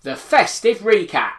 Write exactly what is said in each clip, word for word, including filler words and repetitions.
The festive recap.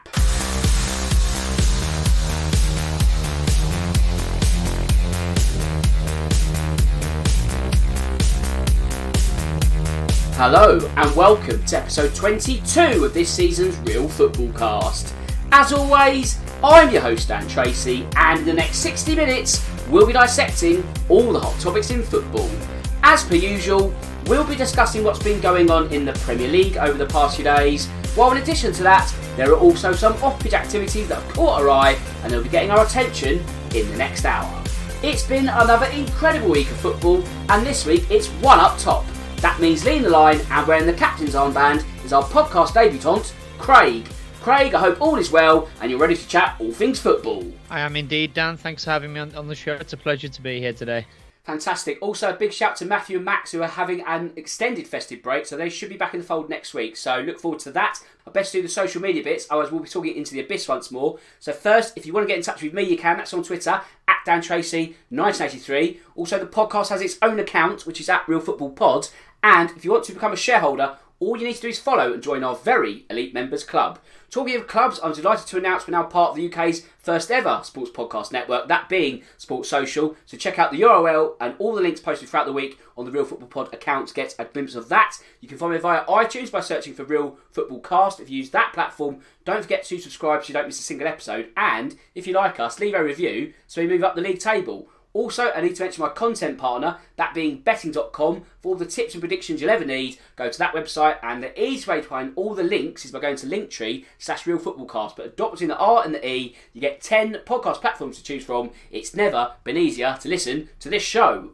Hello and welcome to episode twenty-two of this season's Real Football Cast. As always, I'm your host Dan Tracy, and in the next sixty minutes we'll be dissecting all the hot topics in football. As per usual, we'll be discussing what's been going on in the Premier League over the past few days, while in addition to that, there are also some off-pitch activities that have caught our eye and they'll be getting our attention in the next hour. It's been another incredible week of football, and this week it's one up top. That means leading the line and wearing the captain's armband is our podcast debutant, Craig. Craig, I hope all is well and you're ready to chat all things football. I am indeed, Dan. Thanks for having me on, on the show. It's a pleasure to be here today. Fantastic. Also, a big shout to Matthew and Max, who are having an extended festive break, so they should be back in the fold next week. So look forward to that. I best do the social media bits, otherwise we'll be talking into the abyss once more. So first, if you want to get in touch with me, you can. That's on Twitter, at Dan Tracy nineteen eighty-three. Also, the podcast has its own account, which is at Real Football Pod. And if you want to become a shareholder, all you need to do is follow and join our very elite members club. Talking of clubs, I'm delighted to announce we're now part of the U K's first ever sports podcast network, that being Sports Social. So check out the U R L and all the links posted throughout the week on the Real Football Pod account to get a glimpse of that. You can follow me via iTunes by searching for Real Football Cast. If you use that platform, don't forget to subscribe so you don't miss a single episode. And if you like us, leave a review so we move up the league table. Also, I need to mention my content partner, that being betting dot com. For all the tips and predictions you'll ever need, go to that website, and the easy way to find all the links is by going to Linktree slash Real Football Cast. But adopt between the R and the E, you get ten podcast platforms to choose from. It's never been easier to listen to this show.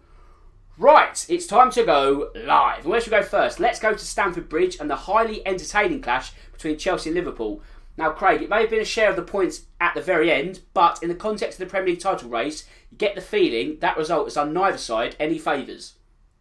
Right, it's time to go live. And where should we go first? Let's go to Stamford Bridge and the highly entertaining clash between Chelsea and Liverpool. Now, Craig, it may have been a share of the points at the very end, but in the context of the Premier League title race, you get the feeling that result has done neither side any favours.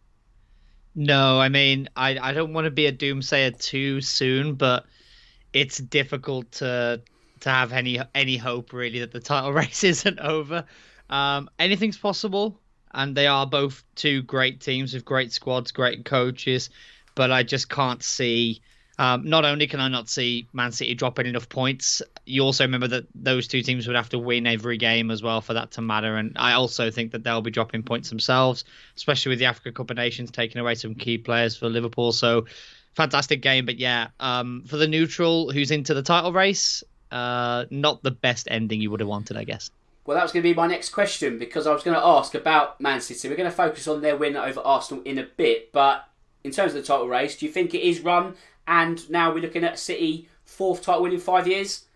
No, I mean, I, I don't want to be a doomsayer too soon, but it's difficult to to have any any hope, really, that the title race isn't over. Um, anything's possible, and they are both two great teams with great squads, great coaches, but I just can't see... Um, not only can I not see Man City dropping enough points, you also remember that those two teams would have to win every game as well for that to matter. And I also think that they'll be dropping points themselves, especially with the Africa Cup of Nations taking away some key players for Liverpool. So fantastic game. But yeah, um, for the neutral who's into the title race, uh, not the best ending you would have wanted, I guess. Well, that was going to be my next question, because I was going to ask about Man City. We're going to focus on their win over Arsenal in a bit. But in terms of the title race, do you think it is run? And now we're looking at City fourth title win in five years?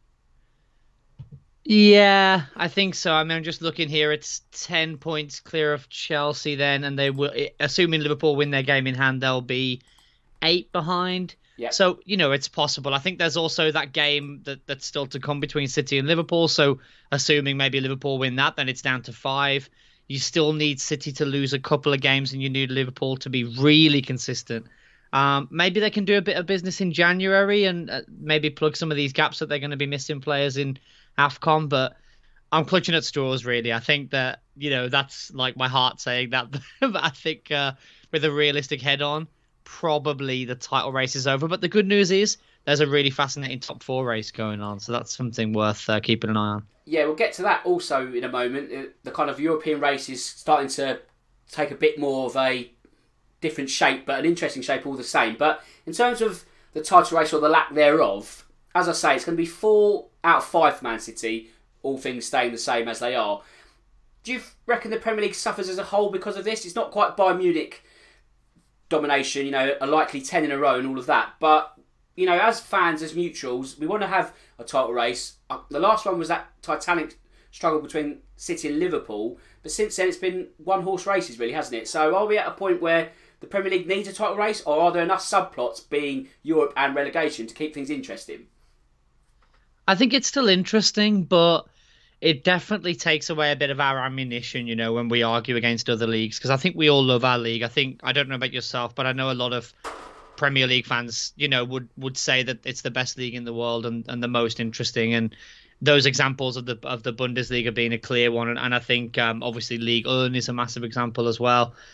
Yeah, I think so. I mean, I'm just looking here. It's ten points clear of Chelsea then, and they will, assuming Liverpool win their game in hand, they'll be eight behind. Yep. So, you know, it's possible. I think there's also that game that, that's still to come between City and Liverpool. So, assuming maybe Liverpool win that, then it's down to five. You still need City to lose a couple of games, and you need Liverpool to be really consistent. Um, maybe they can do a bit of business in January and uh, maybe plug some of these gaps that they're going to be missing players in AFCON, but I'm clutching at straws, really. I think that, you know, that's like my heart saying that, but I think uh, with a realistic head on, probably the title race is over. But the good news is there's a really fascinating top four race going on, so that's something worth uh, keeping an eye on. Yeah, we'll get to that also in a moment. The kind of European race is starting to take a bit more of a different shape, but an interesting shape all the same. But in terms of the title race or the lack thereof, as I say, it's going to be four out of five for Man City, all things staying the same as they are. Do you reckon the Premier League suffers as a whole because of this? It's not quite Bayern Munich domination, you know, a likely ten in a row and all of that. But, you know, as fans, as neutrals, we want to have a title race. The last one was that titanic struggle between City and Liverpool. But since then, it's been one-horse races, really, hasn't it? So are we at a point where the Premier League needs a title race, or are there enough subplots, being Europe and relegation, to keep things interesting? I think it's still interesting, but it definitely takes away a bit of our ammunition, you know, when we argue against other leagues, because I think we all love our league. I think, I don't know about yourself, but I know a lot of Premier League fans, you know, would, would say that it's the best league in the world and, and the most interesting. And those examples of the of the Bundesliga being a clear one. And, and I think, um, obviously, Ligue one is a massive example as well.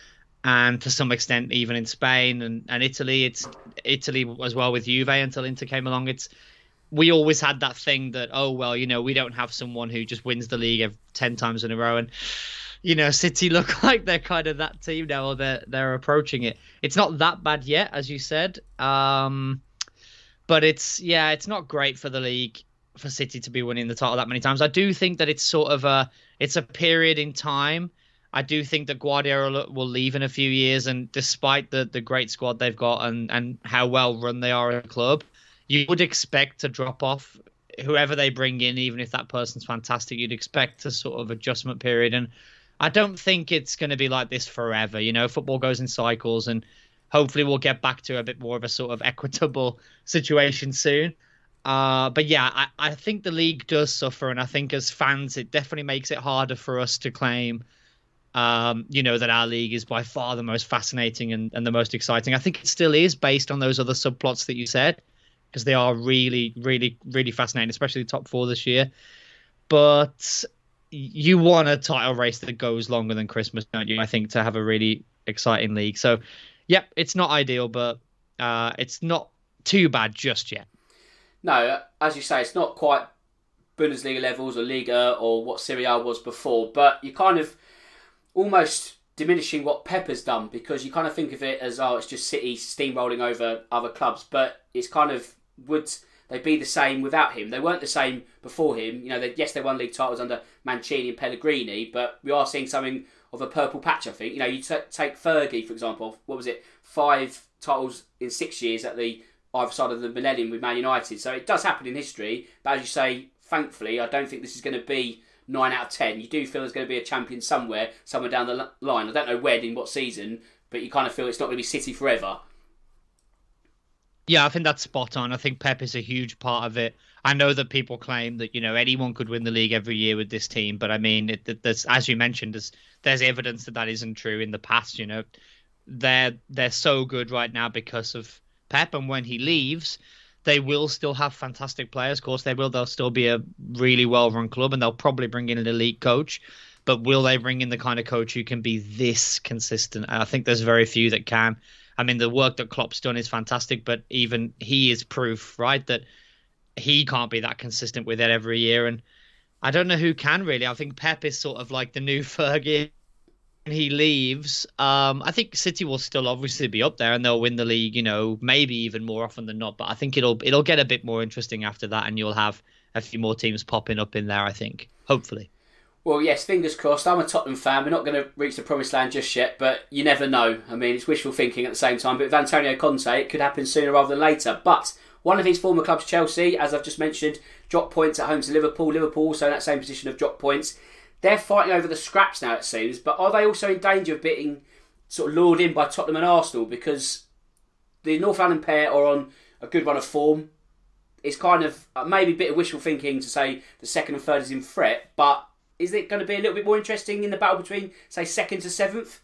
and to some extent even in Spain and, and Italy. It's Italy as well with Juve until Inter came along. It's we always had that thing that, oh, well, you know, we don't have someone who just wins the league ten times in a row. And, you know, City look like they're kind of that team now, or they're, they're approaching it. It's not that bad yet, as you said. Um, but it's, yeah, it's not great for the league for City to be winning the title that many times. I do think that it's sort of a, it's a period in time. I do think that Guardiola will leave in a few years. And despite the, the great squad they've got and, and how well run they are as a club, you would expect to drop off whoever they bring in, even if that person's fantastic. You'd expect a sort of adjustment period. And I don't think it's going to be like this forever. You know, football goes in cycles, and hopefully we'll get back to a bit more of a sort of equitable situation soon. Uh, but yeah, I, I think the league does suffer. And I think as fans, it definitely makes it harder for us to claim, um, you know, that our league is by far the most fascinating and, and the most exciting. I think it still is based on those other subplots that you said, because they are really, really, really fascinating, especially the top four this year. But you want a title race that goes longer than Christmas, don't you? I think, to have a really exciting league. So, yep, it's not ideal, but uh, it's not too bad just yet. No, as you say, it's not quite Bundesliga levels or Liga or what Serie A was before, but you kind of almost diminishing what Pep has done, because you kind of think of it as, oh, it's just City steamrolling over other clubs, but it's kind of, would they be the same without him? They weren't the same before him. You know, they, yes, they won league titles under Mancini and Pellegrini, but we are seeing something of a purple patch, I think. You know, you t- take Fergie, for example, what was it, five titles in six years at the either side of the millennium with Man United. So it does happen in history, but as you say, thankfully, I don't think this is going to be nine out of ten. You do feel there's going to be a champion somewhere, somewhere down the line. I don't know when, in what season, but you kind of feel it's not going to be City forever. Yeah, I think that's spot on. I think Pep is a huge part of it. I know that people claim that, you know, anyone could win the league every year with this team, but I mean, it, it, there's, as you mentioned, there's, there's evidence that that isn't true in the past. You know, they're they're so good right now because of Pep, and when he leaves, they will still have fantastic players. Of course, they will. They'll still be a really well-run club, and they'll probably bring in an elite coach. But will they bring in the kind of coach who can be this consistent? I think there's very few that can. I mean, the work that Klopp's done is fantastic, but even he is proof, right, that he can't be that consistent with it every year. And I don't know who can, really. I think Pep is sort of like the new Fergie. When he leaves, um, I think City will still obviously be up there, and they'll win the league, you know, maybe even more often than not. But I think it'll it'll get a bit more interesting after that, and you'll have a few more teams popping up in there, I think, hopefully. Well, yes, fingers crossed. I'm a Tottenham fan. We're not going to reach the promised land just yet, but you never know. I mean, it's wishful thinking at the same time. But with Antonio Conte, it could happen sooner rather than later. But one of his former clubs, Chelsea, as I've just mentioned, dropped points at home to Liverpool. Liverpool also in that same position of drop points. They're fighting over the scraps now, it seems. But are they also in danger of being sort of lured in by Tottenham and Arsenal? Because the North London pair are on a good run of form. It's kind of maybe a bit of wishful thinking to say the second and third is in threat, but is it going to be a little bit more interesting in the battle between, say, second to seventh?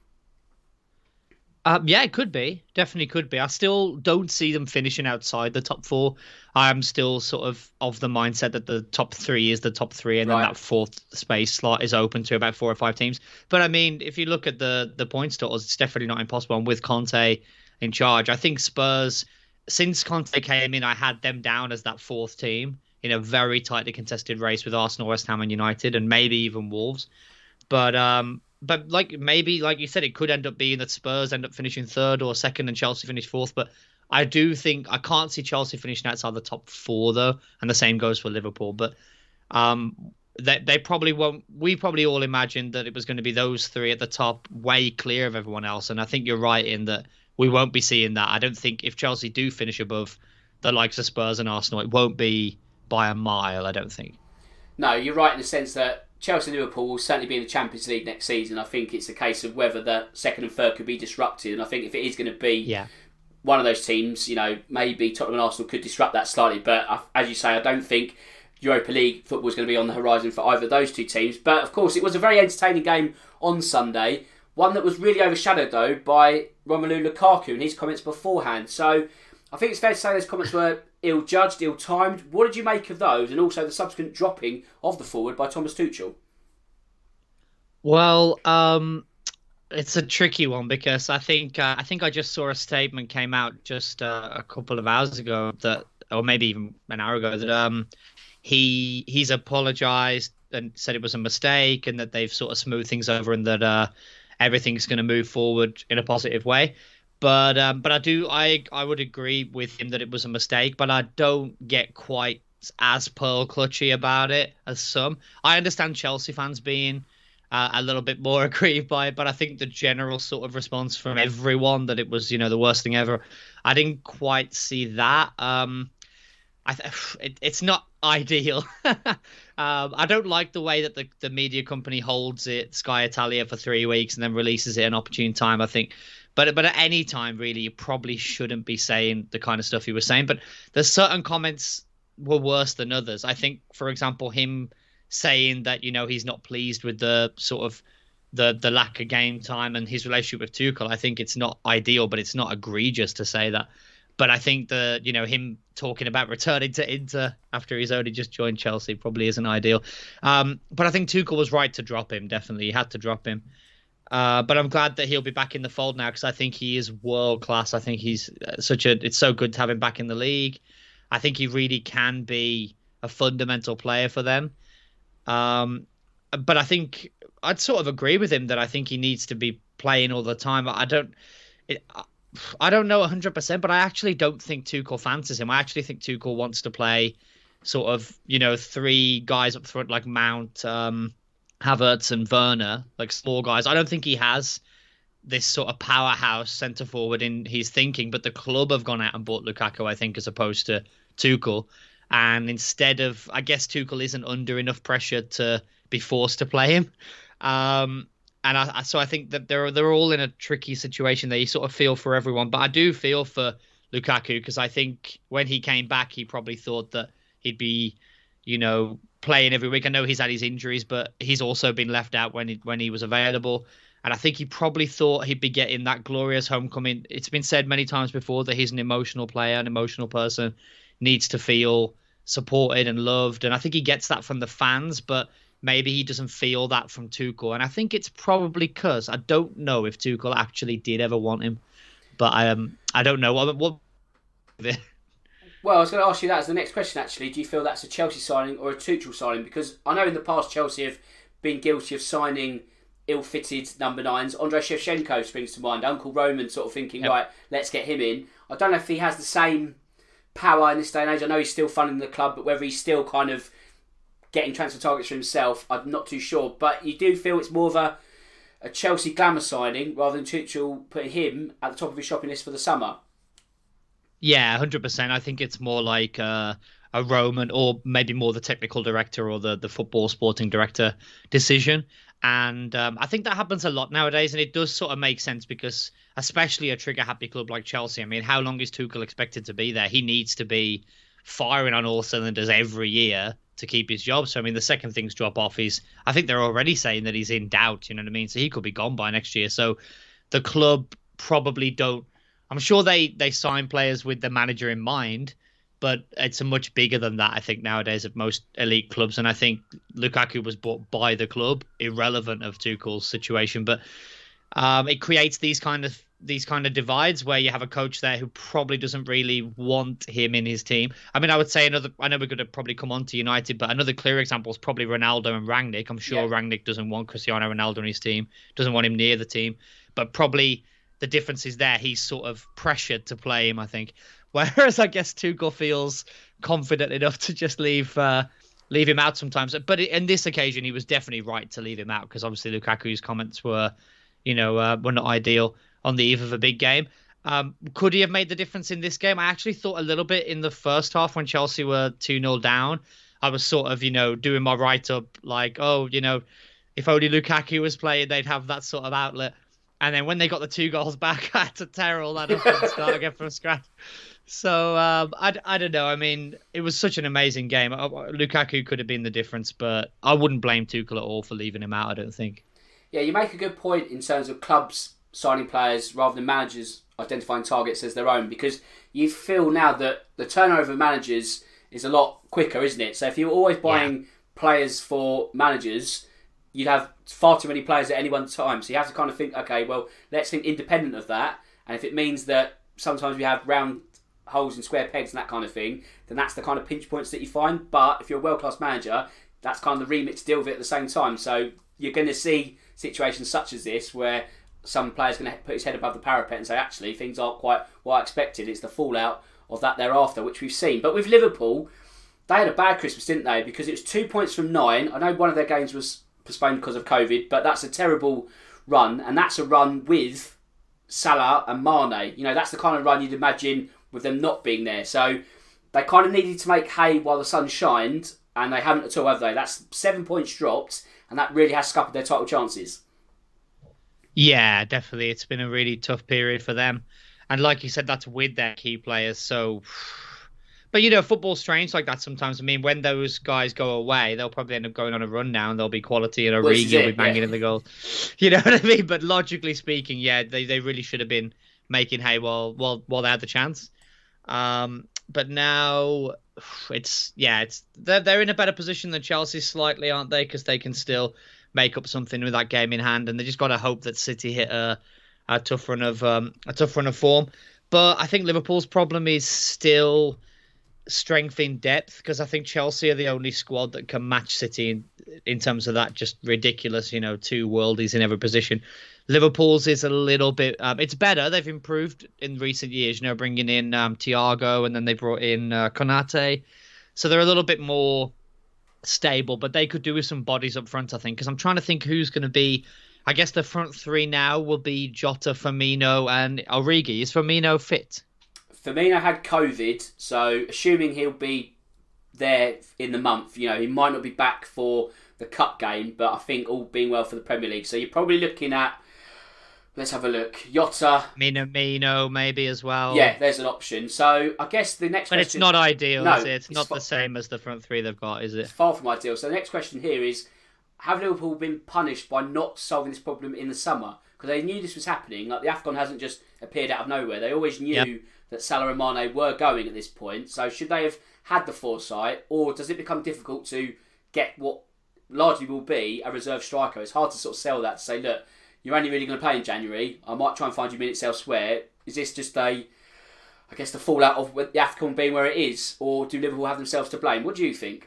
Um, yeah, it could be. Definitely could be. I still don't see them finishing outside the top four. I'm still sort of of the mindset that the top three is the top three, and right. Then that fourth space slot is open to about four or five teams. But I mean, if you look at the the points totals, it's definitely not impossible. And with Conte in charge, I think Spurs, since Conte came in, I had them down as that fourth team in a very tightly contested race with Arsenal, West Ham and United, and maybe even Wolves. But um, but like maybe, like you said, it could end up being that Spurs end up finishing third or second and Chelsea finish fourth. But I do think, I can't see Chelsea finishing outside the top four, though, and the same goes for Liverpool. But um, they, they probably won't, we probably all imagined that it was going to be those three at the top, way clear of everyone else. And I think you're right in that we won't be seeing that. I don't think if Chelsea do finish above the likes of Spurs and Arsenal, it won't be by a mile, I don't think. No, you're right in the sense that Chelsea and Liverpool will certainly be in the Champions League next season. I think it's a case of whether the second and third could be disrupted. And I think if it is going to be yeah. one of those teams, you know, maybe Tottenham and Arsenal could disrupt that slightly. But as you say, I don't think Europa League football is going to be on the horizon for either of those two teams. But of course, it was a very entertaining game on Sunday. One that was really overshadowed, though, by Romelu Lukaku and his comments beforehand. So I think it's fair to say those comments were ill-judged, ill-timed. What did you make of those, and also the subsequent dropping of the forward by Thomas Tuchel? Well, um, it's a tricky one because I think uh, I think I just saw a statement came out just uh, a couple of hours ago that, or maybe even an hour ago, that um he he's apologized and said it was a mistake and that they've sort of smoothed things over and that uh, everything's going to move forward in a positive way. But um, but I do I I would agree with him that it was a mistake, but I don't get quite as pearl clutchy about it as some. I understand Chelsea fans being uh, a little bit more aggrieved by it, but I think the general sort of response from everyone that it was, you know, the worst thing ever, I didn't quite see that. Um, I th- it, it's not ideal. um, I don't like the way that the, the media company holds it, Sky Italia, for three weeks and then releases it at an opportune time, I think. But but at any time, really, you probably shouldn't be saying the kind of stuff he was saying. But there's certain comments were worse than others. I think, for example, him saying that, you know, he's not pleased with the sort of the the lack of game time and his relationship with Tuchel. I think it's not ideal, but it's not egregious to say that. But I think the, you know, him talking about returning to Inter after he's only just joined Chelsea probably isn't ideal. Um, but I think Tuchel was right to drop him. Definitely, he had to drop him. Uh, but I'm glad that he'll be back in the fold now because I think he is world class. I think he's such a. It's so good to have him back in the league. I think he really can be a fundamental player for them. Um, but I think I'd sort of agree with him that I think he needs to be playing all the time. I don't. It, I don't know one hundred percent, but I actually don't think Tuchel fancies him. I actually think Tuchel wants to play sort of, you know, three guys up front like Mount, um, Havertz and Werner, like small guys. I don't think he has this sort of powerhouse centre forward in his thinking, but the club have gone out and bought Lukaku, I think, as opposed to Tuchel. And instead of, I guess Tuchel isn't under enough pressure to be forced to play him. Um, and I, so I think that they're they're all in a tricky situation there. You sort of feel for everyone, but I do feel for Lukaku because I think when he came back, he probably thought that he'd be, you know, playing every week. I know he's had his injuries, but he's also been left out when he, when he was available. And I think he probably thought he'd be getting that glorious homecoming. It's been said many times before that he's an emotional player, an emotional person, needs to feel supported and loved. And I think he gets that from the fans, but maybe he doesn't feel that from Tuchel. And I think it's probably because I don't know if Tuchel actually did ever want him. But I, um, I don't know. What, what... Well, I was going to ask you that as the next question, actually. Do you feel that's a Chelsea signing or a Tuchel signing? Because I know in the past Chelsea have been guilty of signing ill-fitted number nines. Andrei Shevchenko springs to mind. Uncle Roman sort of thinking, yep, right, let's get him in. I don't know if he has the same power in this day and age. I know he's still funding the club, but whether he's still kind of getting transfer targets for himself, I'm not too sure. But you do feel it's more of a, a Chelsea glamour signing rather than Tuchel putting him at the top of his shopping list for the summer? Yeah, one hundred percent. I think it's more like uh, a Roman or maybe more the technical director or the, the football sporting director decision. And um, I think that happens a lot nowadays. And it does sort of make sense because especially a trigger-happy club like Chelsea, I mean, how long is Tuchel expected to be there? He needs to be firing on all cylinders every year to keep his job. So, I mean, the second things drop off, he's, I think they're already saying that he's in doubt, you know what I mean? So he could be gone by next year. So the club probably don't, I'm sure they, they sign players with the manager in mind, but it's a much bigger than that, I think, nowadays at most elite clubs. And I think Lukaku was bought by the club, irrelevant of Tuchel's situation. But um, it creates these kind of these kind of divides where you have a coach there who probably doesn't really want him in his team. I mean, I would say another, I know we're going to probably come on to United, but another clear example is probably Ronaldo and Rangnick. I'm sure yeah. Rangnick doesn't want Cristiano Ronaldo in his team, doesn't want him near the team, but probably the difference is there. He's sort of pressured to play him, I think. Whereas I guess Tuchel feels confident enough to just leave uh, leave him out sometimes. But in this occasion, he was definitely right to leave him out because obviously Lukaku's comments were, you know, uh, were not ideal on the eve of a big game. Um, could he have made the difference in this game? I actually thought a little bit in the first half when Chelsea were two nil down. I was sort of, you know, doing my write-up like, oh, you know, if only Lukaku was playing, they'd have that sort of outlet. And then when they got the two goals back, I had to tear all that up and start again from scratch. So um, I, I don't know. I mean, it was such an amazing game. Lukaku could have been the difference, but I wouldn't blame Tuchel at all for leaving him out, I don't think. Yeah, you make a good point in terms of clubs signing players rather than managers identifying targets as their own, because you feel now that the turnover of managers is a lot quicker, isn't it? So if you're always buying yeah. players for managers, you'd have far too many players at any one time. So you have to kind of think, okay, well, let's think independent of that. And if it means that sometimes we have round holes in square pegs and that kind of thing, then that's the kind of pinch points that you find. But if you're a world-class manager, that's kind of the remit to deal with it at the same time. So you're going to see situations such as this where some player's going to put his head above the parapet and say, actually, things aren't quite what I expected. It's the fallout of that thereafter, which we've seen. But with Liverpool, they had a bad Christmas, didn't they? Because it was two points from nine. I know one of their games was postponed because of COVID, but that's a terrible run. And that's a run with Salah and Mane. You know, that's the kind of run you'd imagine with them not being there. So they kind of needed to make hay while the sun shined, and they haven't at all, have they? That's seven points dropped, and that really has scuppered their title chances. Yeah, definitely. It's been a really tough period for them. And like you said, that's with their key players. So, but you know, football's strange like that sometimes. I mean, when those guys go away, they'll probably end up going on a run now and there'll be quality and Origi will be banging yeah. in the goal. You know what I mean? But logically speaking, yeah, they, they really should have been making hay while, while, while they had the chance. Um, but now it's, yeah, it's they're, they're in a better position than Chelsea slightly, aren't they? Because they can still make up something with that game in hand, and they just got to hope that City hit a, a tough run of um, a tough run of form. But I think Liverpool's problem is still strength in depth, because I think Chelsea are the only squad that can match City in, in terms of that just ridiculous, you know, two worldies in every position. Liverpool's is a little bit, um, it's better. They've improved in recent years, you know, bringing in um, Thiago, and then they brought in uh, Konate. So they're a little bit more stable, but they could do with some bodies up front, I think, because I'm trying to think who's going to be. I guess the front three now will be Jota, Firmino, and Origi. Is Firmino fit? Firmino had COVID, so assuming he'll be there in the month, you know, he might not be back for the cup game, but I think all being well for the Premier League. So you're probably looking at, let's have a look, Jota, Minamino maybe as well. Yeah, there's an option. So I guess the next but question... it's not ideal, no, is it? It's, it's not far... the same as the front three they've got, is it? It's far from ideal. So the next question here is, have Liverpool been punished by not solving this problem in the summer? Because they knew this was happening. Like, the AFCON hasn't just appeared out of nowhere. They always knew yep. that Salah and Mane were going at this point. So should they have had the foresight, or does it become difficult to get what largely will be a reserve striker? It's hard to sort of sell that, to say, look, you're only really going to play in January. I might try and find you minutes elsewhere. Is this just a, I guess, the fallout of the AFCON being where it is? Or do Liverpool have themselves to blame? What do you think?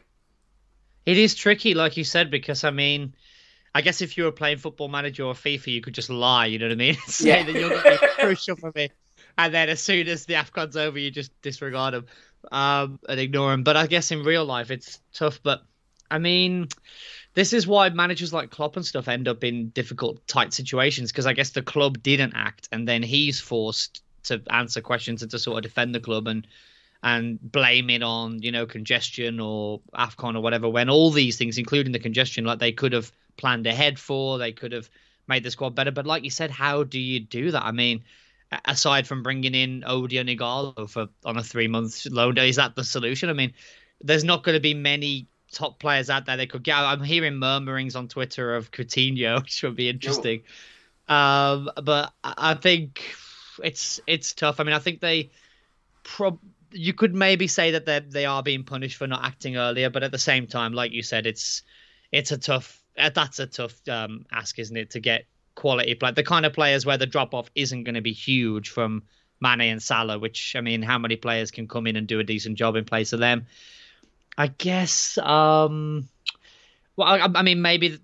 It is tricky, like you said, because, I mean, I guess if you were playing Football Manager or FIFA, you could just lie, you know what I mean? Say yeah. that you're going to be crucial for me. And then as soon as the AFCON's over, you just disregard them um, and ignore them. But I guess in real life, it's tough. But, I mean... This is why managers like Klopp and stuff end up in difficult, tight situations, because I guess the club didn't act, and then he's forced to answer questions and to sort of defend the club and and blame it on, you know, congestion or AFCON or whatever, when all these things, including the congestion, like they could have planned ahead for, they could have made the squad better. But like you said, how do you do that? I mean, aside from bringing in Odion Igalo for on a three-month loan, is that the solution? I mean, there's not going to be many top players out there they could get. I'm hearing murmurings on Twitter of Coutinho, which would be interesting. Oh. Um, but I think it's it's tough. I mean, I think they prob you could maybe say that they they are being punished for not acting earlier, but at the same time, like you said, it's it's a tough that's a tough um, ask, isn't it, to get quality play, the kind of players where the drop off isn't going to be huge from Mane and Salah. Which, I mean, how many players can come in and do a decent job in place of them? I guess, um, well, I, I mean, maybe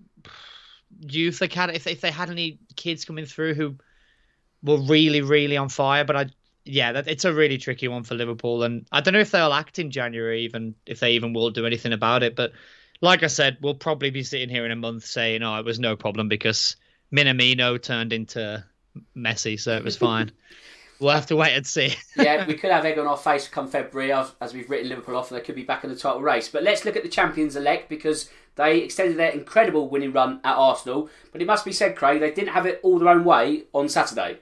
youth academy, if, if they had any kids coming through who were really, really on fire. But I, yeah, that, it's a really tricky one for Liverpool. And I don't know if they'll act in January, even if they even will do anything about it. But like I said, we'll probably be sitting here in a month saying, oh, it was no problem because Minamino turned into Messi, so it was fine. We'll have to wait and see. Yeah, we could have egg on our face come February, as we've written Liverpool off, and they could be back in the title race. But let's look at the champions-elect, because they extended their incredible winning run at Arsenal. But it must be said, Craig, they didn't have it all their own way on Saturday.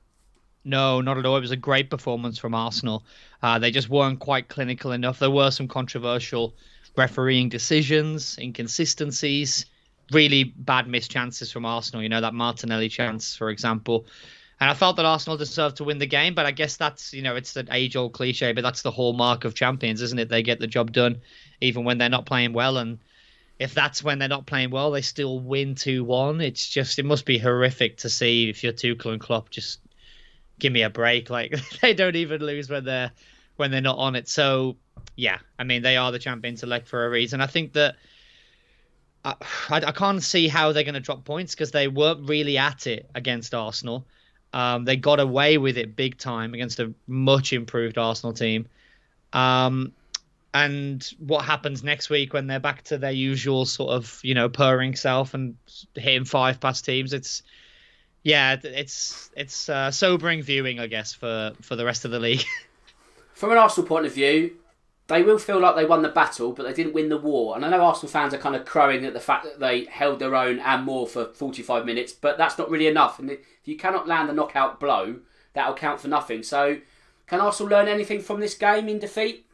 No, not at all. It was a great performance from Arsenal. Uh, they just weren't quite clinical enough. There were some controversial refereeing decisions, inconsistencies, really bad missed chances from Arsenal. You know, that Martinelli chance, for example. And I felt that Arsenal deserved to win the game, but I guess that's, you know, it's the age-old cliche, but that's the hallmark of champions, isn't it? They get the job done even when they're not playing well. And if that's when they're not playing well, they still win two one. It's just, it must be horrific to see if you're Tuchel and Klopp, just give me a break. Like, they don't even lose when they're when they're not on it. So yeah, I mean, they are the champions elect for a reason. I think that I, I can't see how they're going to drop points because they weren't really at it against Arsenal. Um, they got away with it big time against a much improved Arsenal team. Um, and what happens next week when they're back to their usual sort of, you know, purring self and hitting five past teams? It's, yeah, it's it's uh, sobering viewing, I guess, for, for the rest of the league. From an Arsenal point of view, they will feel like they won the battle, but they didn't win the war. And I know Arsenal fans are kind of crowing at the fact that they held their own and more for forty-five minutes, but that's not really enough. And if you cannot land the knockout blow, that'll count for nothing. So, can Arsenal learn anything from this game in defeat?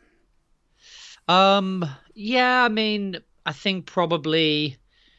Um, yeah, I mean, I think probably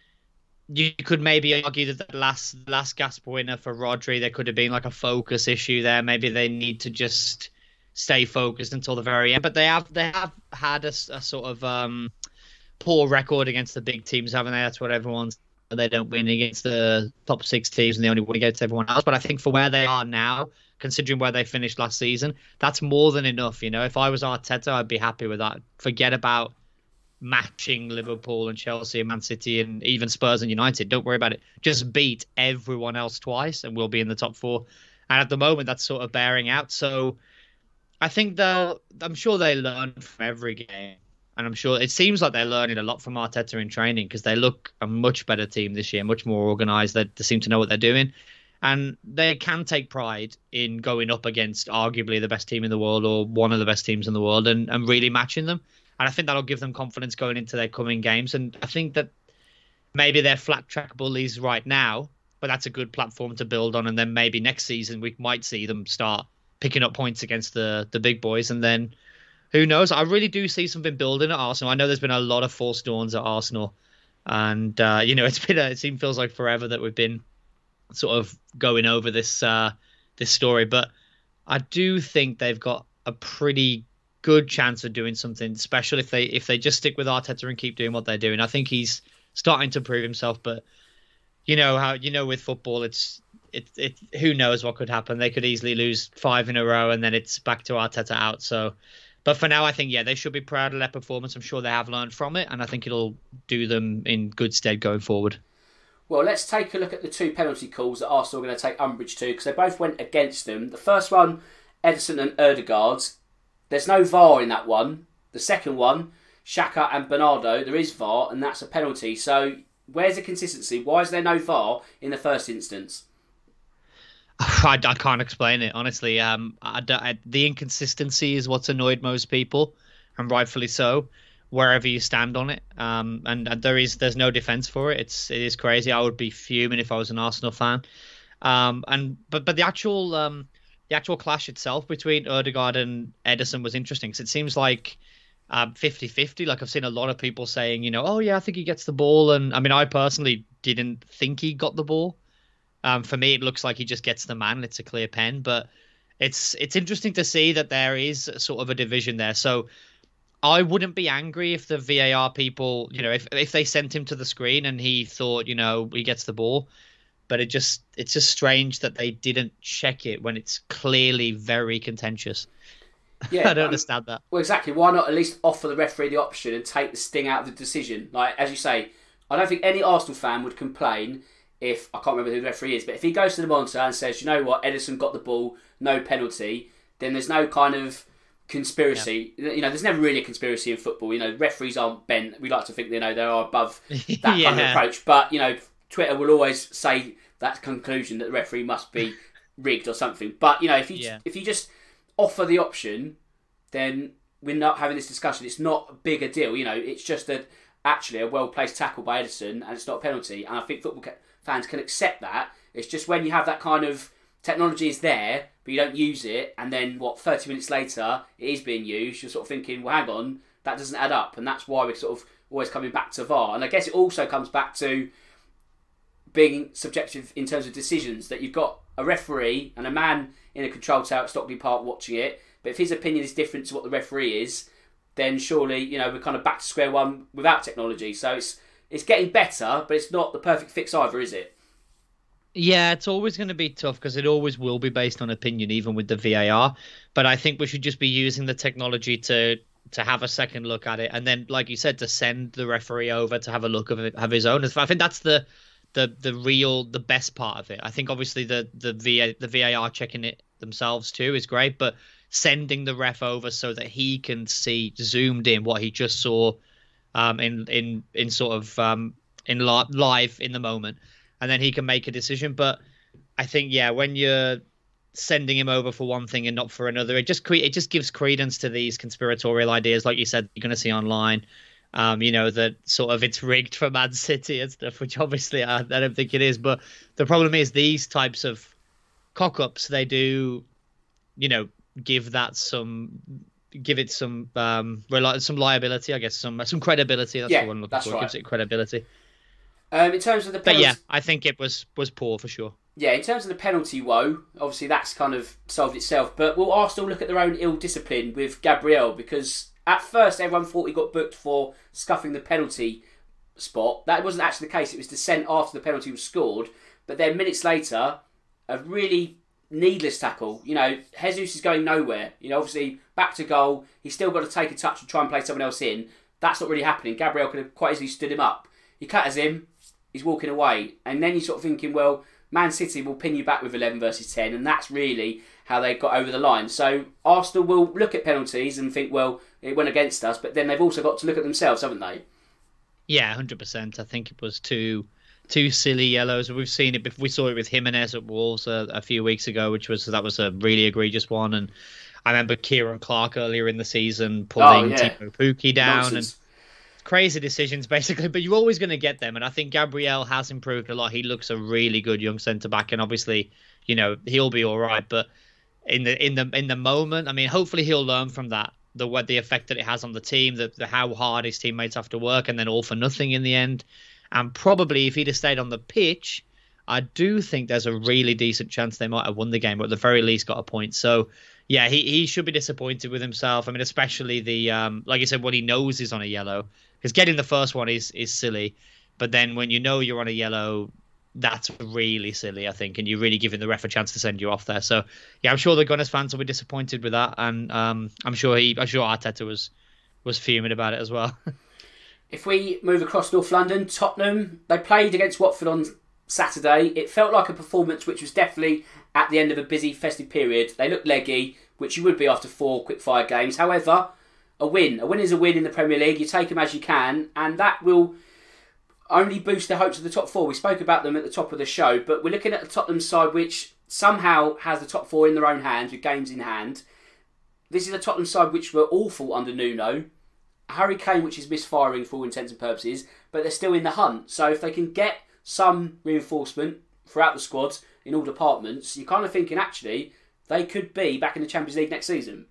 you could maybe argue that the last last gasp winner for Rodri, there could have been like a focus issue there. Maybe they need to just stay focused until the very end. But they have they have had a, a sort of um, poor record against the big teams, haven't they? That's what everyone's. They don't win against the top six teams and they only win against everyone else. But I think for where they are now, considering where they finished last season, that's more than enough. You know, if I was Arteta, I'd be happy with that. Forget about matching Liverpool and Chelsea and Man City and even Spurs and United. Don't worry about it. Just beat everyone else twice and we'll be in the top four. And at the moment, that's sort of bearing out. So I think they'll, I'm sure they learn from every game. And I'm sure it seems like they're learning a lot from Arteta in training because they look a much better team this year, much more organised. They, they seem to know what they're doing. And they can take pride in going up against arguably the best team in the world or one of the best teams in the world and, and really matching them. And I think that'll give them confidence going into their coming games. And I think that maybe they're flat track bullies right now, but that's a good platform to build on. And then maybe next season we might see them start picking up points against the, the big boys. And then who knows? I really do see something building at Arsenal. I know there's been a lot of false dawns at Arsenal. And, uh, you know, it's been a, it seems feels like forever that we've been sort of going over this uh, this story. But I do think they've got a pretty good chance of doing something special if they if they just stick with Arteta and keep doing what they're doing. I think he's starting to prove himself, but you know how you know with football, it's it it who knows what could happen. They could easily lose five in a row, and then it's back to Arteta out. So, but for now, I think yeah, they should be proud of their performance. I'm sure they have learned from it, and I think it'll do them in good stead going forward. Well, let's take a look at the two penalty calls that Arsenal are going to take umbrage to because they both went against them. The first one, Ederson and Ødegaard's. There's no V A R in that one. The second one, Xhaka and Bernardo, there is V A R, and that's a penalty. So where's the consistency? Why is there no V A R in the first instance? I, I can't explain it, honestly. Um, I, I, the inconsistency is what's annoyed most people, and rightfully so, wherever you stand on it. Um, and, and there is there's no defence for it. It's it is crazy. I would be fuming if I was an Arsenal fan. Um, and but but the actual um. The actual clash itself between Ødegaard and Ederson was interesting because it seems like um, fifty-fifty. Like I've seen a lot of people saying, you know, oh yeah, I think he gets the ball. And I mean, I personally didn't think he got the ball. Um, for me, it looks like he just gets the man. It's a clear pen, but it's it's interesting to see that there is sort of a division there. So I wouldn't be angry if the V A R people, you know, if if they sent him to the screen and he thought, you know, he gets the ball. But it just it's just strange that they didn't check it when it's clearly very contentious. Yeah, I don't um, understand that. Well, exactly. Why not at least offer the referee the option and take the sting out of the decision? Like, as you say, I don't think any Arsenal fan would complain if, I can't remember who the referee is, but if he goes to the monitor and says, you know what, Ederson got the ball, no penalty, then there's no kind of conspiracy. Yeah. You know, there's never really a conspiracy in football. You know, referees aren't bent. We like to think, you know, they are above that yeah. kind of approach. But, you know, Twitter will always say that conclusion that the referee must be rigged or something. But, you know, if you yeah. if you just offer the option, then we're not having this discussion. It's not a big a deal. You know, it's just that actually a well-placed tackle by Ederson and it's not a penalty. And I think football fans can accept that. It's just when you have that kind of technology is there, but you don't use it, and then, what, thirty minutes later, it is being used, you're sort of thinking, well, hang on, that doesn't add up. And that's why we're sort of always coming back to V A R. And I guess it also comes back to being subjective in terms of decisions, that you've got a referee and a man in a control tower at Stockley Park watching it, but if his opinion is different to what the referee is, then surely, you know, we're kind of back to square one without technology. So it's it's getting better, but it's not the perfect fix either, is it? Yeah, it's always going to be tough because it always will be based on opinion, even with the V A R. But I think we should just be using the technology to to have a second look at it, and then, like you said, to send the referee over to have a look of it, have his own. I think that's the the the real the best part of it. I think obviously the the V A, the V A R checking it themselves too is great, but sending the ref over so that he can see zoomed in what he just saw um, in in in sort of um, in li- live in the moment. And then he can make a decision. But I think, yeah, when you're sending him over for one thing and not for another, it just cre- it just gives credence to these conspiratorial ideas, like you said, you're going to see online. Um, you know, that sort of it's rigged for Man City and stuff, which obviously I, I don't think it is. But the problem is these types of cock-ups, they do, you know, give that some, give it some, um, reli- some liability, I guess, some some credibility. That's Yeah, the one I'm looking that's for. right. It gives it credibility. Um, in terms of the But penalty, yeah, I think it was was poor for sure. yeah, in terms of the penalty woe, obviously that's kind of solved itself. But will Arsenal look at their own ill discipline with Gabriel? Because at first everyone thought he got booked for scuffing the penalty spot. That wasn't actually the case. It was descent after the penalty was scored. But then minutes later, a really needless tackle. You know, Jesus is going nowhere. You know, obviously back to goal. He's still got to take a touch and try and play someone else in. That's not really happening. Gabriel could have quite easily stood him up. He cutters him. He's walking away. And then you're sort of thinking, well, Man City will pin you back with eleven versus ten, and that's really how they got over the line. So Arsenal will look at penalties and think, well, it went against us, but then they've also got to look at themselves, haven't they? Yeah, one hundred percent. I think it was two two silly yellows. We've seen it before. We saw it with Jimenez at Wolves a, a few weeks ago, which was that was a really egregious one. And I remember Kieran Clark earlier in the season pulling oh, yeah. Timo Pukki down. Nonsense. And crazy decisions, basically, but you're always going to get them. And I think Gabriel has improved a lot. He looks a really good young centre back, and obviously, you know, he'll be all right. But in the in the in the moment, I mean, hopefully he'll learn from that, the what the effect that it has on the team, the, the how hard his teammates have to work, and then all for nothing in the end. And probably if he'd have stayed on the pitch, I do think there's a really decent chance they might have won the game, or at the very least got a point. So yeah, he, he should be disappointed with himself. I mean, especially the um, like I said, what he knows is on a yellow. Because getting the first one is, is silly, but then when you know you're on a yellow, that's really silly, I think, and you're really giving the ref a chance to send you off there. So, yeah, I'm sure the Gunners fans will be disappointed with that, and um, I'm sure he, I'm sure Arteta was was fuming about it as well. If we move across North London, Tottenham, they played against Watford on Saturday. It felt like a performance which was definitely at the end of a busy festive period. They looked leggy, which you would be after four quick-fire games. However, a win. A win is a win in the Premier League. You take them as you can, and that will only boost the hopes of the top four. We spoke about them at the top of the show, but we're looking at the Tottenham side, which somehow has the top four in their own hands with games in hand. This is a Tottenham side which were awful under Nuno. Harry Kane, which is misfiring for all intents and purposes, but they're still in the hunt. So if they can get some reinforcement throughout the squad in all departments, you're kind of thinking, actually, they could be back in the Champions League next season.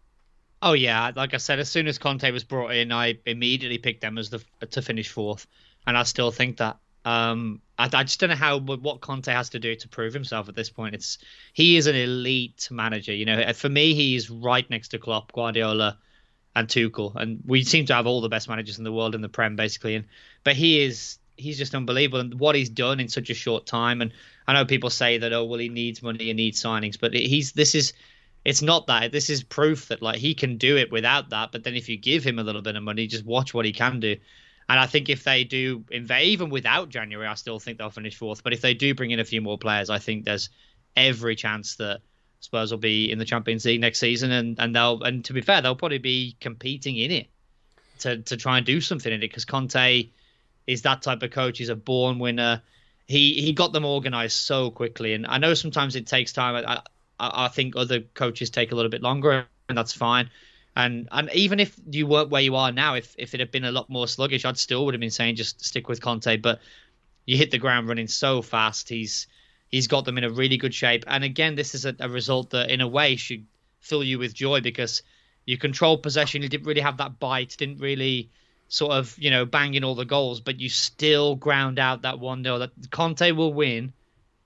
Oh yeah, like I said, as soon as Conte was brought in, I immediately picked them as the to finish fourth, and I still think that. Um, I, I just don't know how what Conte has to do to prove himself at this point. It's he is an elite manager. You know, for me, he's right next to Klopp, Guardiola, and Tuchel, and we seem to have all the best managers in the world in the Prem, basically. And but he is he's just unbelievable, and what he's done in such a short time. And I know people say that, oh well, he needs money, he needs signings, but he's this is. It's not that. This is proof that like he can do it without that. But then if you give him a little bit of money, just watch what he can do. And I think if they do invade, even without January, I still think they'll finish fourth. But if they do bring in a few more players, I think there's every chance that Spurs will be in the Champions League next season. And, and they'll and to be fair, they'll probably be competing in it to to try and do something in it, because Conte is that type of coach. He's a born winner. He he got them organised so quickly. And I know sometimes it takes time. I, I, I think other coaches take a little bit longer, and that's fine. And and even if you weren't where you are now, if, if it had been a lot more sluggish, I'd still would have been saying just stick with Conte. But you hit the ground running so fast. He's he's got them in a really good shape. And again, this is a, a result that in a way should fill you with joy, because you controlled possession. You didn't really have that bite, didn't really sort of, you know, bang in all the goals, but you still ground out that one nil. That Conte will win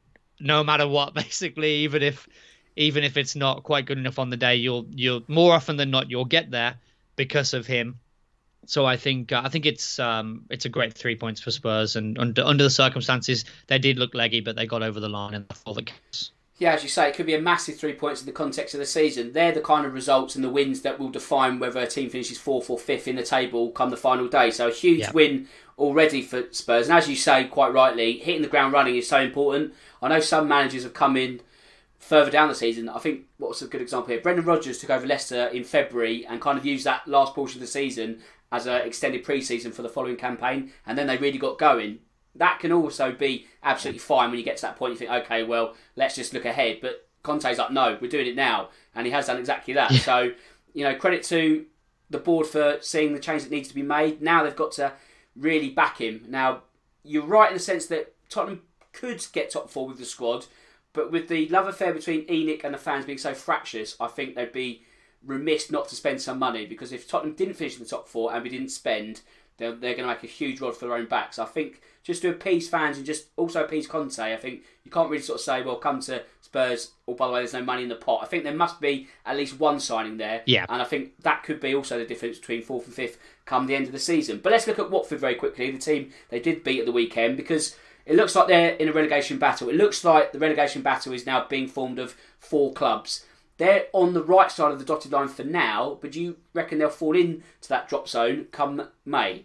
no matter what, basically, even if even if it's not quite good enough on the day, you'll you'll more often than not you'll get there because of him. So I think uh, I think it's um, it's a great three points for Spurs, and under under the circumstances, they did look leggy, but they got over the line, and that's all that counts. Yeah, as you say, it could be a massive three points in the context of the season. They're the kind of results and the wins that will define whether a team finishes fourth or fifth in the table come the final day. So a huge yeah. win already for Spurs. And as you say, quite rightly, hitting the ground running is so important. I know some managers have come in further down the season. I think, what's a good example here? Brendan Rodgers took over Leicester in February and kind of used that last portion of the season as an extended pre-season for the following campaign. And then they really got going. That can also be absolutely fine when you get to that point. You think, okay, well, let's just look ahead. But Conte's like, no, we're doing it now. And he has done exactly that. Yeah. So, you know, credit to the board for seeing the change that needs to be made. Now they've got to really back him. Now, you're right in the sense that Tottenham could get top four with the squad. But with the love affair between ENIC and the fans being so fractious, I think they'd be remiss not to spend some money. Because if Tottenham didn't finish in the top four and we didn't spend, they're, they're going to make a huge rod for their own backs. I think just to appease fans and just also appease Conte, I think you can't really sort of say, well, come to Spurs, or by the way, there's no money in the pot. I think there must be at least one signing there. Yeah. And I think that could be also the difference between fourth and fifth come the end of the season. But let's look at Watford very quickly, the team they did beat at the weekend, because it looks like they're in a relegation battle. It looks like the relegation battle is now being formed of four clubs. They're on the right side of the dotted line for now, but do you reckon they'll fall into that drop zone come May?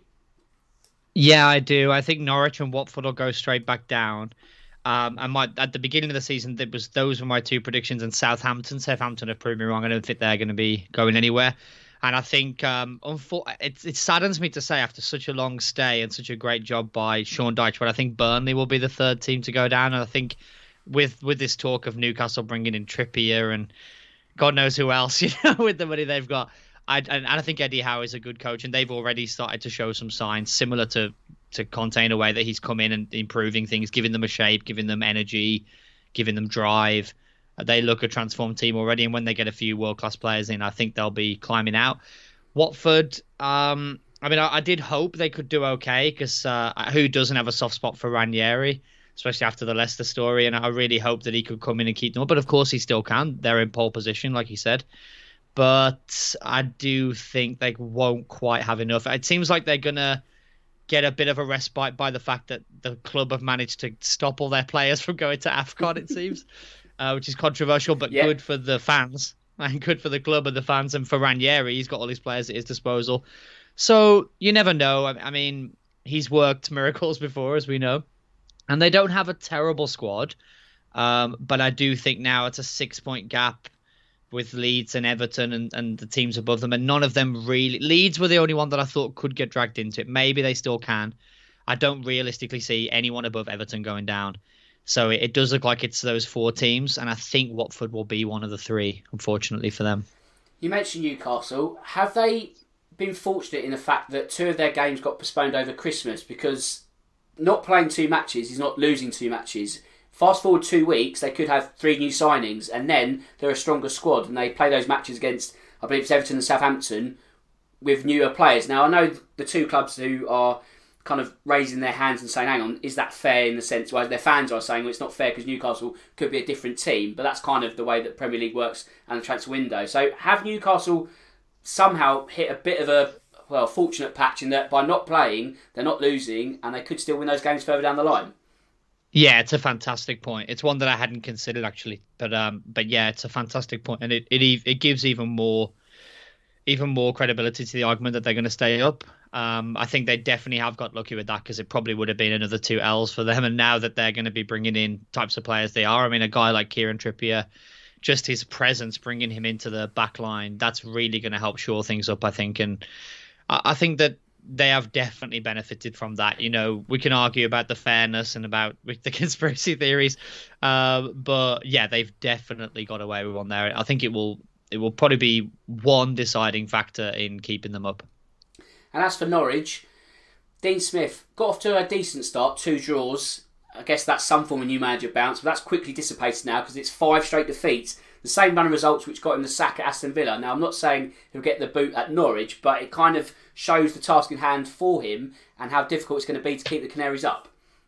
Yeah, I do. I think Norwich and Watford will go straight back down. Um, and my, at the beginning of the season, that was those were my two predictions. And Southampton, Southampton have proved me wrong. I don't think they're going to be going anywhere. And I think um, it, it saddens me to say after such a long stay and such a great job by Sean Dyche, but I think Burnley will be the third team to go down. And I think with with this talk of Newcastle bringing in Trippier and God knows who else, you know, with the money they've got, I, and I think Eddie Howe is a good coach, and they've already started to show some signs similar to, to Conte in a way that he's come in and improving things, giving them a shape, giving them energy, giving them drive. They look a transformed team already, and when they get a few world-class players in, I think they'll be climbing out. Watford, um, I mean, I, I did hope they could do okay, because uh, who doesn't have a soft spot for Ranieri, especially after the Leicester story, and I really hope that he could come in and keep them up, but of course he still can. They're in pole position, like he said. But I do think they won't quite have enough. It seems like they're going to get a bit of a respite by the fact that the club have managed to stop all their players from going to AFCON, it seems, uh, which is controversial, but yeah. good for the fans and good for the club and the fans. And for Ranieri, he's got all these players at his disposal. So you never know. I mean, he's worked miracles before, as we know. And they don't have a terrible squad. Um, but I do think now it's a six-point gap with Leeds and Everton and, and the teams above them, and none of them really... Leeds were the only one that I thought could get dragged into it. Maybe they still can. I don't realistically see anyone above Everton going down. So it, it does look like it's those four teams, and I think Watford will be one of the three, unfortunately for them. You mentioned Newcastle. Have they been fortunate in the fact that two of their games got postponed over Christmas? Because not playing two matches is not losing two matches. Fast forward two weeks, they could have three new signings, and then they're a stronger squad, and they play those matches against, I believe it's Everton and Southampton, with newer players. Now, I know the two clubs who are kind of raising their hands and saying, hang on, is that fair in the sense where their fans are saying, well, it's not fair because Newcastle could be a different team, but that's kind of the way that Premier League works and the transfer window. So have Newcastle somehow hit a bit of a, well, fortunate patch in that by not playing, they're not losing, and they could still win those games further down the line? Yeah, it's a fantastic point. It's one that I hadn't considered actually, but um, but yeah, it's a fantastic point, and it it it gives even more, even more credibility to the argument that they're going to stay up. Um, I think they definitely have got lucky with that, because it probably would have been another two L's for them. And now that they're going to be bringing in types of players they are, I mean, a guy like Kieran Trippier, just his presence, bringing him into the back line, that's really going to help shore things up, I think. And I, I think that they have definitely benefited from that. You know, we can argue about the fairness and about the conspiracy theories, uh, but yeah, they've definitely got away with one there. I think it will it will probably be one deciding factor in keeping them up. And as for Norwich, Dean Smith got off to a decent start, two draws. I guess that's some form of new manager bounce, but that's quickly dissipated now because it's five straight defeats. The same run of results which got him the sack at Aston Villa. Now, I'm not saying he'll get the boot at Norwich, but it kind of shows the task in hand for him and how difficult it's going to be to keep the Canaries up.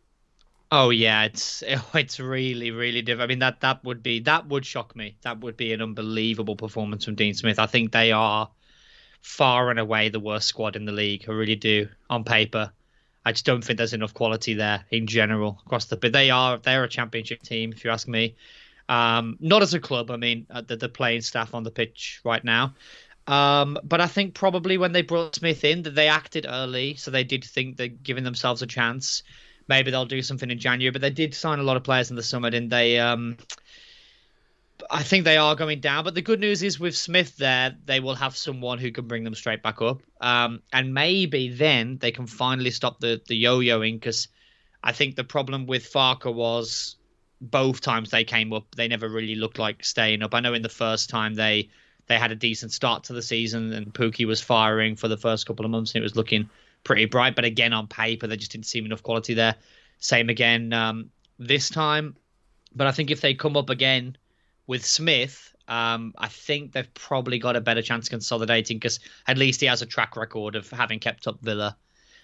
Oh yeah, it's it's really really difficult. I mean that that would be that would shock me. That would be an unbelievable performance from Dean Smith. I think they are far and away the worst squad in the league. I really do, on paper. I just don't think there's enough quality there in general across the. But they are they're a championship team, if you ask me. Um, not as a club. I mean, uh, the, the playing staff on the pitch right now. Um, but I think probably when they brought Smith in, that they acted early, so they did think they're giving themselves a chance. Maybe they'll do something in January, but they did sign a lot of players in the summer, and they. Um, I think they are going down, but the good news is with Smith there, they will have someone who can bring them straight back up. Um, and maybe then they can finally stop the, the yo-yoing, because I think the problem with Farke was both times they came up, they never really looked like staying up. I know in the first time they they had a decent start to the season and Pukki was firing for the first couple of months and it was looking pretty bright. But again, on paper, there just didn't seem enough quality there. Same again um, this time. But I think if they come up again with Smith, um, I think they've probably got a better chance of consolidating, because at least he has a track record of having kept up Villa.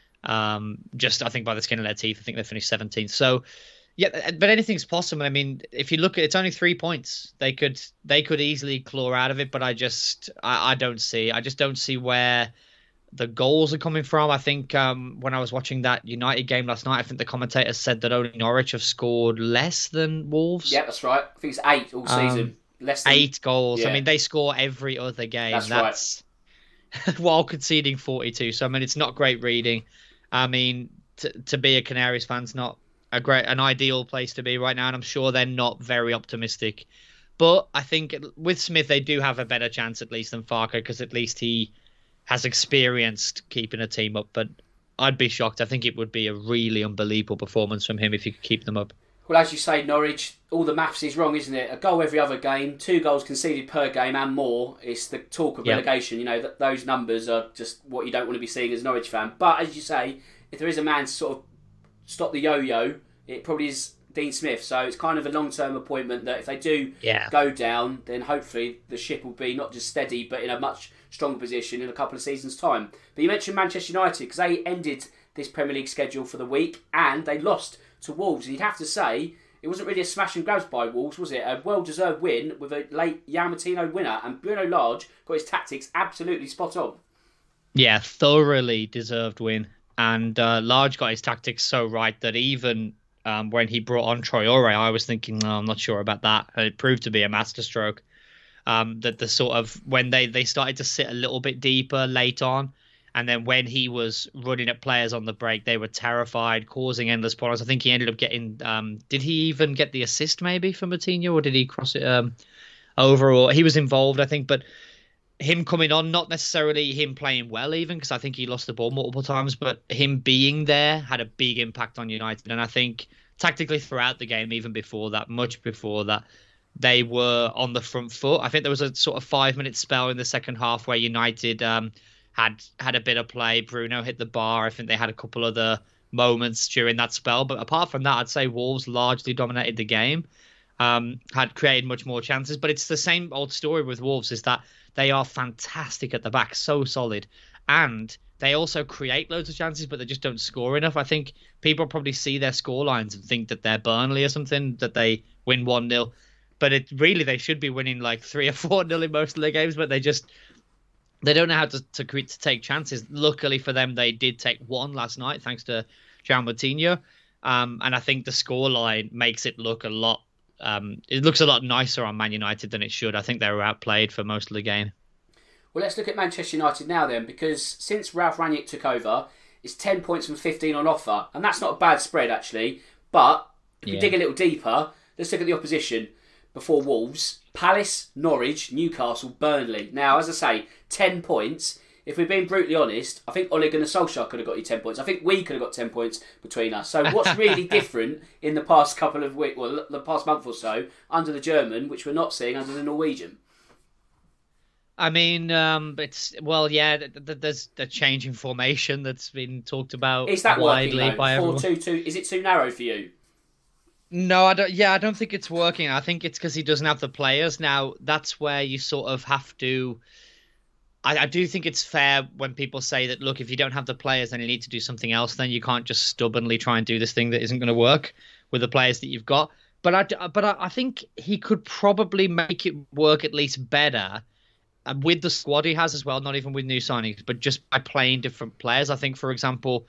Um, just, I think, by the skin of their teeth, I think they finished seventeenth. So, yeah, but anything's possible. I mean, if you look at it, it's only three points. They could they could easily claw out of it, but I just, I, I don't see. I just don't see where the goals are coming from. I think um, when I was watching that United game last night, I think the commentator said that only Norwich have scored less than Wolves. Yeah, that's right. I think it's eight all season. Um, less than... Eight goals. Yeah. I mean, they score every other game. That's, that's right. While conceding forty-two. So, I mean, it's not great reading. I mean, to, to be a Canaries fan's not a great, an ideal place to be right now, and I'm sure they're not very optimistic. But I think with Smith, they do have a better chance at least than Farke, because at least he has experienced keeping a team up. But I'd be shocked. I think it would be a really unbelievable performance from him if he could keep them up. Well, as you say, Norwich, all the maths is wrong, isn't it? A goal every other game, two goals conceded per game and more. It's the talk of Yep. relegation. You know, th- those numbers are just what you don't want to be seeing as a Norwich fan. But as you say, if there is a man to sort of stop the yo-yo, it probably is Dean Smith. So it's kind of a long-term appointment that if they do Yeah. go down, then hopefully the ship will be not just steady, but in a much stronger position in a couple of seasons' time. But you mentioned Manchester United, because they ended this Premier League schedule for the week and they lost to Wolves. And you'd have to say, it wasn't really a smash and grabs by Wolves, was it? A well-deserved win with a late Jan Martino winner, and Bruno Lage got his tactics absolutely spot on. Yeah, thoroughly deserved win. And uh, Large got his tactics so right that even um, when he brought on Traore, I was thinking, no, I'm not sure about that. And it proved to be a masterstroke. Um, that the sort of, when they, they started to sit a little bit deeper late on, and then when he was running at players on the break, they were terrified, causing endless problems. I think he ended up getting, um, did he even get the assist maybe for Moutinho, or did he cross it um, over? Or he was involved, I think, but him coming on, not necessarily him playing well even, because I think he lost the ball multiple times, but him being there had a big impact on United. And I think tactically throughout the game, even before that, much before that, they were on the front foot. I think there was a sort of five-minute spell in the second half where United um, had had a bit of play. Bruno hit the bar. I think they had a couple other moments during that spell. But apart from that, I'd say Wolves largely dominated the game, um, had created much more chances. But it's the same old story with Wolves, is that they are fantastic at the back, so solid. And they also create loads of chances, but they just don't score enough. I think people probably see their score lines and think that they're Burnley or something, that they win one nil. But it really, they should be winning like three or four nil in most of their games, but they just, they don't know how to to, to take chances. Luckily for them, they did take one last night, thanks to João Moutinho. Um, and I think the scoreline makes it look a lot, um, it looks a lot nicer on Man United than it should. I think they were outplayed for most of the game. Well, let's look at Manchester United now then, because since Ralph Rangnick took over, it's ten points from fifteen on offer. And that's not a bad spread, actually. But if Yeah. we dig a little deeper, let's look at the opposition before Wolves. Palace, Norwich, Newcastle, Burnley. Now, as I say, ten points. If we're being brutally honest, I think Ole Gunnar Solskjaer could have got you ten points. I think we could have got ten points between us. So what's really different in the past couple of weeks, well, the past month or so, under the German, which we're not seeing under the Norwegian? I mean, um, it's, well, yeah, th- th- there's the change in formation that's been talked about Is that widely working, though? by four everyone. two two, is it too narrow for you? No, I don't. Yeah, I don't think it's working. I think it's because he doesn't have the players. Now, that's where you sort of have to. I, I do think it's fair when people say that, look, if you don't have the players, then you need to do something else. Then you can't just stubbornly try and do this thing that isn't going to work with the players that you've got. But I, but I, I think he could probably make it work at least better and with the squad he has as well, not even with new signings, but just by playing different players. I think, for example,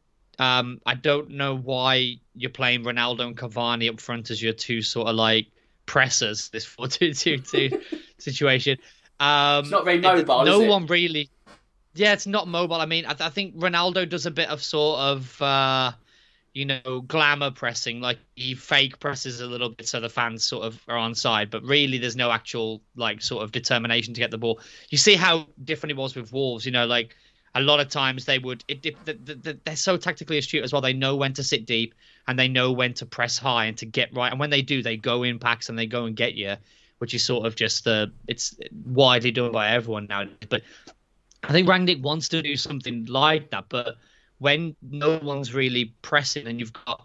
um, I don't know why you're playing Ronaldo and Cavani up front as your two sort of like pressers, this four two two two situation. Um, it's not very mobile, No is it? one really... Yeah, it's not mobile. I mean, I, th- I think Ronaldo does a bit of sort of... Uh, you know, glamour pressing, like he fake presses a little bit so the fans sort of are on side, but really there's no actual like sort of determination to get the ball. You see how different it was with Wolves, you know, like a lot of times they would, it, it, the, the, they're so tactically astute as well. They know when to sit deep and they know when to press high and to get right. And when they do, they go in packs and they go and get you, which is sort of just the, it's widely done by everyone now. But I think Rangnick wants to do something like that, but when no one's really pressing and you've got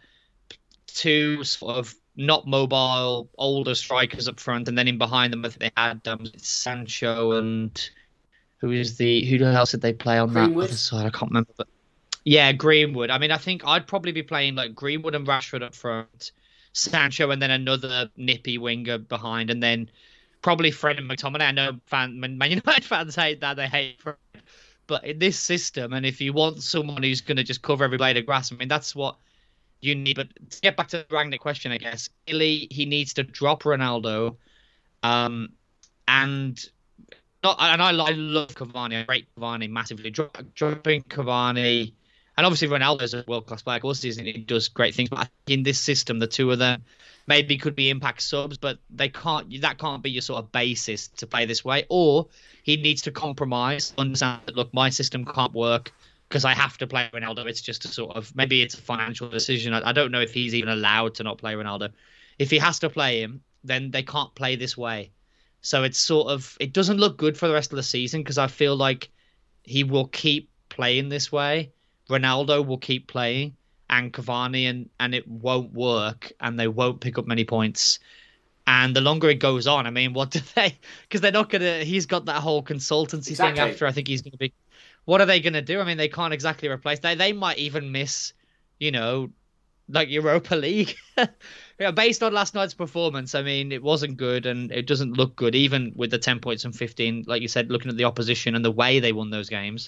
two sort of not mobile older strikers up front, and then in behind them I think they had um, Sancho and who is the who else did they play on Greenwood? that other side? I can't remember. But yeah, Greenwood. I mean, I think I'd probably be playing like Greenwood and Rashford up front, Sancho, and then another nippy winger behind, and then probably Fred and McTominay. I know fan, Man United fans hate that; they hate Fred. But in this system, and if you want someone who's going to just cover every blade of grass, I mean, that's what you need. But to get back to the Rangnick question, I guess, really, he needs to drop Ronaldo. Um, and not, and I, I love Cavani. I rate Cavani massively. Drop, dropping Cavani, and obviously Ronaldo is a world-class player. Of course, he does great things. But I think in this system, the two of them maybe could be impact subs, but they can't. That can't be your sort of basis to play this way. Or he needs to compromise, understand that, look, my system can't work because I have to play Ronaldo. It's just a sort of, maybe it's a financial decision. I, I don't know if he's even allowed to not play Ronaldo. If he has to play him, then they can't play this way. So it's sort of, it doesn't look good for the rest of the season because I feel like he will keep playing this way. Ronaldo will keep playing and Cavani, and, and it won't work and they won't pick up many points. And the longer it goes on, I mean, what do they... Because they're not going to... He's got that whole consultancy exactly. thing after. I think he's going to be... What are they going to do? I mean, they can't exactly replace... They they might even miss, you know, like Europa League. Yeah, based on last night's performance, I mean, it wasn't good and it doesn't look good, even with the ten points and fifteen. Like you said, looking at the opposition and the way they won those games,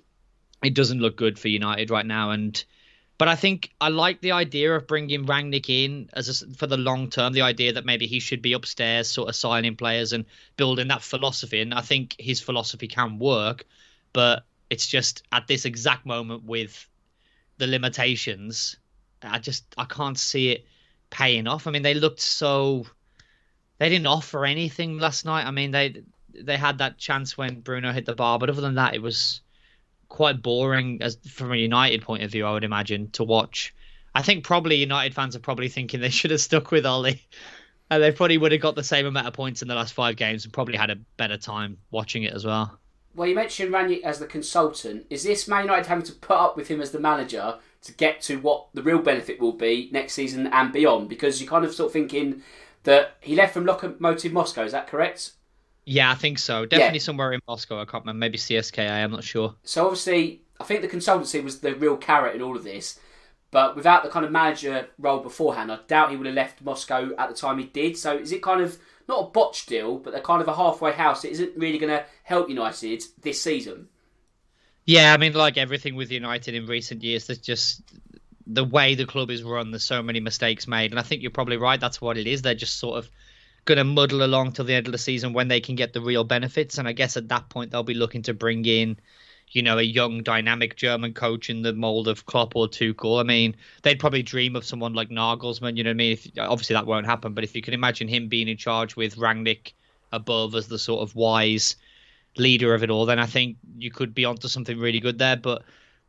it doesn't look good for United right now. And... But I think I like the idea of bringing Rangnick in as a, for the long term, the idea that maybe he should be upstairs sort of signing players and building that philosophy. And I think his philosophy can work, but it's just at this exact moment with the limitations, I just I can't see it paying off. I mean, they looked so... They didn't offer anything last night. I mean, they they had that chance when Bruno hit the bar, but other than that, it was... quite boring as from a United point of view, I would imagine, to watch. I think probably United fans are probably thinking they should have stuck with Ollie, and they probably would have got the same amount of points in the last five games and probably had a better time watching it as well. Well, you mentioned Rangnick as the consultant. Is this Man United having to put up with him as the manager to get to what the real benefit will be next season and beyond? Because you're kind of sort of thinking that he left from Lokomotiv Moscow, is that correct? Yeah, I think so. Definitely yeah. somewhere in Moscow. I can't remember. Maybe C S K A. I'm not sure. So obviously, I think the consultancy was the real carrot in all of this. But without the kind of manager role beforehand, I doubt he would have left Moscow at the time he did. So is it kind of not a botched deal, but they're kind of a halfway house? It isn't really going to help United this season. Yeah, I mean, like everything with United in recent years, there's just the way the club is run. There's so many mistakes made, and I think you're probably right. That's what it is. They're just sort of going to muddle along till the end of the season when they can get the real benefits. And I guess at that point they'll be looking to bring in, you know, a young, dynamic German coach in the mould of Klopp or Tuchel. I mean, they'd probably dream of someone like Nagelsmann, you know what I mean? If, obviously that won't happen, but if you can imagine him being in charge with Rangnick above as the sort of wise leader of it all, then I think you could be onto something really good there. But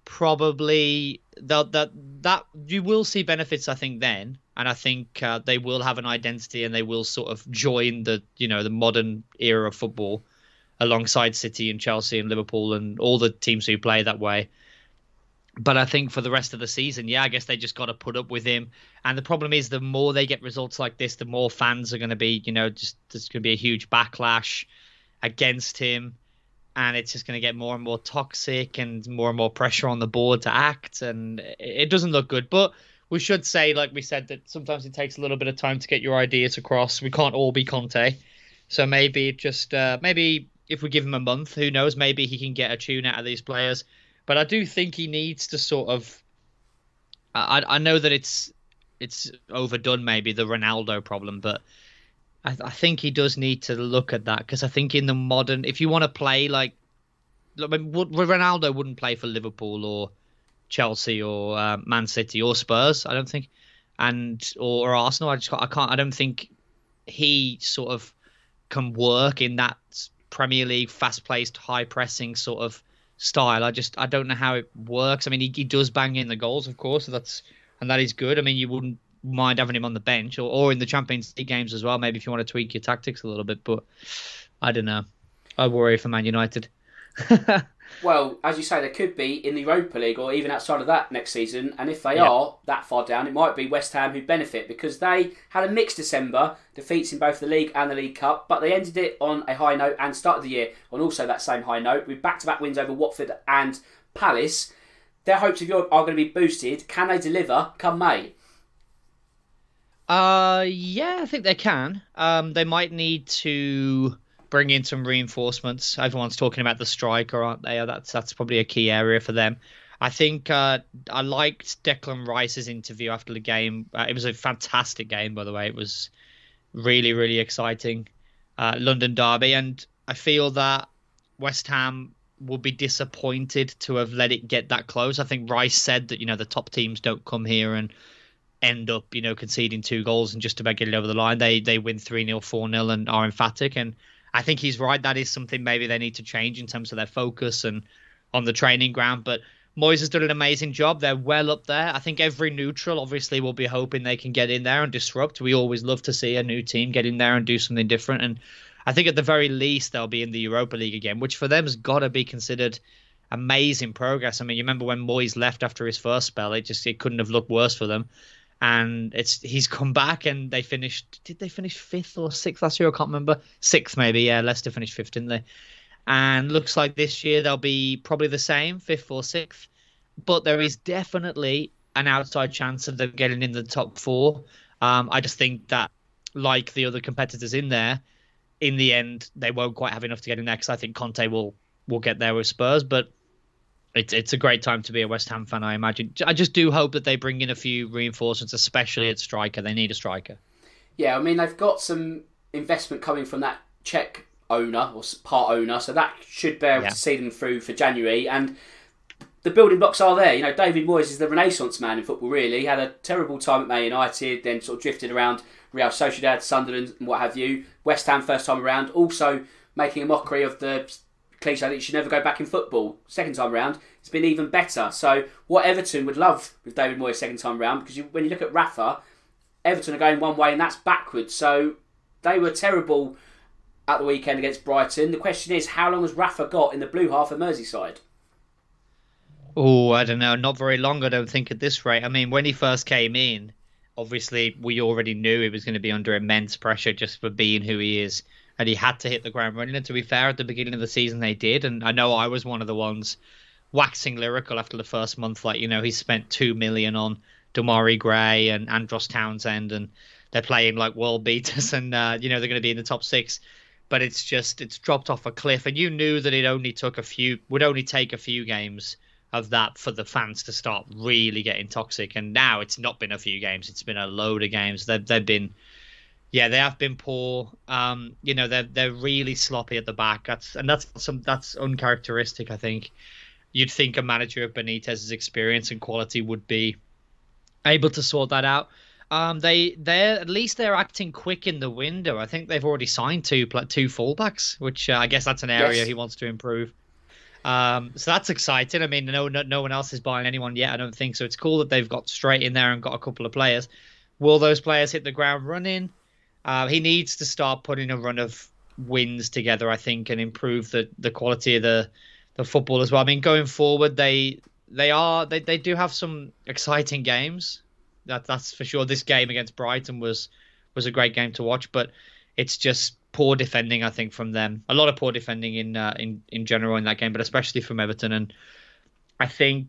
probably that that that you will see benefits, I think, then. And I think uh, they will have an identity and they will sort of join the, you know, the modern era of football alongside City and Chelsea and Liverpool and all the teams who play that way. But I think for the rest of the season, yeah, I guess they just got to put up with him. And the problem is the more they get results like this, the more fans are going to be, you know, just there's going to be a huge backlash against him. And it's just going to get more and more toxic and more and more pressure on the board to act. And it doesn't look good. But we should say, like we said, that sometimes it takes a little bit of time to get your ideas across. We can't all be Conte. So maybe it just, uh, maybe if we give him a month, who knows? Maybe he can get a tune out of these players. But I do think he needs to sort of. I I know that it's it's overdone, maybe the Ronaldo problem, but I, I think he does need to look at that, because I think in the modern, if you want to play like, I mean, Ronaldo wouldn't play for Liverpool or Chelsea or uh, Man City or Spurs, I don't think, and or, or Arsenal. I just I can't. I don't think he sort of can work in that Premier League fast-paced, high-pressing sort of style. I just I don't know how it works. I mean, he, he does bang in the goals, of course, so that's and that is good. I mean, you wouldn't mind having him on the bench or, or in the Champions League games as well, maybe if you want to tweak your tactics a little bit. But I don't know. I worry for Man United. Well, as you say, they could be in the Europa League or even outside of that next season. And if they yeah. are that far down, it might be West Ham who benefit, because they had a mixed December, defeats in both the League and the League Cup, but they ended it on a high note and started the year on also that same high note with back-to-back wins over Watford and Palace. Their hopes of Europe are going to be boosted. Can they deliver come May? Uh, yeah, I think they can. Um, they might need to bring in some reinforcements. Everyone's talking about the striker, aren't they? That's that's probably a key area for them. I think uh, I liked Declan Rice's interview after the game. Uh, it was a fantastic game, by the way. It was really, really exciting. Uh, London derby, and I feel that West Ham will be disappointed to have let it get that close. I think Rice said that, you know, the top teams don't come here and end up, you know, conceding two goals and just about get it over the line. They they win three nil, four nil and are emphatic. And I think he's right. That is something maybe they need to change in terms of their focus and on the training ground. But Moyes has done an amazing job. They're well up there. I think every neutral obviously will be hoping they can get in there and disrupt. We always love to see a new team get in there and do something different. And I think at the very least they'll be in the Europa League again, which for them has got to be considered amazing progress. I mean, you remember when Moyes left after his first spell, it just it couldn't have looked worse for them. And it's he's come back and they finished. Did they finish fifth or sixth last year? I can't remember. Sixth maybe. Yeah, Leicester finished fifth, didn't they? And looks like this year they'll be probably the same, fifth or sixth. But there is definitely an outside chance of them getting in the top four. Um, I just think that, like the other competitors in there, in the end they won't quite have enough to get in there, because I think Conte will will get there with Spurs. But It's it's a great time to be a West Ham fan, I imagine. I just do hope that they bring in a few reinforcements, especially at striker. They need a striker. Yeah, I mean, they've got some investment coming from that Czech owner, or part owner, so that should be able yeah. to see them through for January. And the building blocks are there. You know, David Moyes is the renaissance man in football, really. He had a terrible time at Man United, then sort of drifted around Real Sociedad, Sunderland, and what have you. West Ham first time around, also making a mockery of the cliche that you should never go back in football. Second time round, it's been even better. So what Everton would love with David Moyes second time round, because you, when you look at Rafa, Everton are going one way and that's backwards. So they were terrible at the weekend against Brighton. The question is, how long has Rafa got in the blue half of Merseyside? Oh, I don't know. Not very long, I don't think, at this rate. I mean, when he first came in, obviously we already knew he was going to be under immense pressure just for being who he is. And he had to hit the ground running. And to be fair, at the beginning of the season, they did. And I know I was one of the ones waxing lyrical after the first month. Like, you know, he spent two million on Damari Gray and Andros Townsend, and they're playing like world beaters, and uh, you know they're going to be in the top six. But it's just it's dropped off a cliff, and you knew that it only took a few would only take a few games of that for the fans to start really getting toxic. And now it's not been a few games; it's been a load of games. They've they've been. Yeah, they have been poor. Um, you know, they're they're really sloppy at the back. That's and that's some that's uncharacteristic. I think you'd think a manager of Benitez's experience and quality would be able to sort that out. Um, they they're at least they're acting quick in the window. I think they've already signed two two fullbacks, which uh, I guess that's an area yes. he wants to improve. Um, so that's exciting. I mean, no, no no one else is buying anyone yet. I don't think so. It's cool that they've got straight in there and got a couple of players. Will those players hit the ground running? Uh, he needs to start putting a run of wins together, I think, and improve the, the quality of the, the football as well. I mean, going forward, they they are they, they do have some exciting games. That that's for sure. This game against Brighton was was a great game to watch, but it's just poor defending, I think, from them. A lot of poor defending in uh, in in general in that game, but especially from Everton. And I think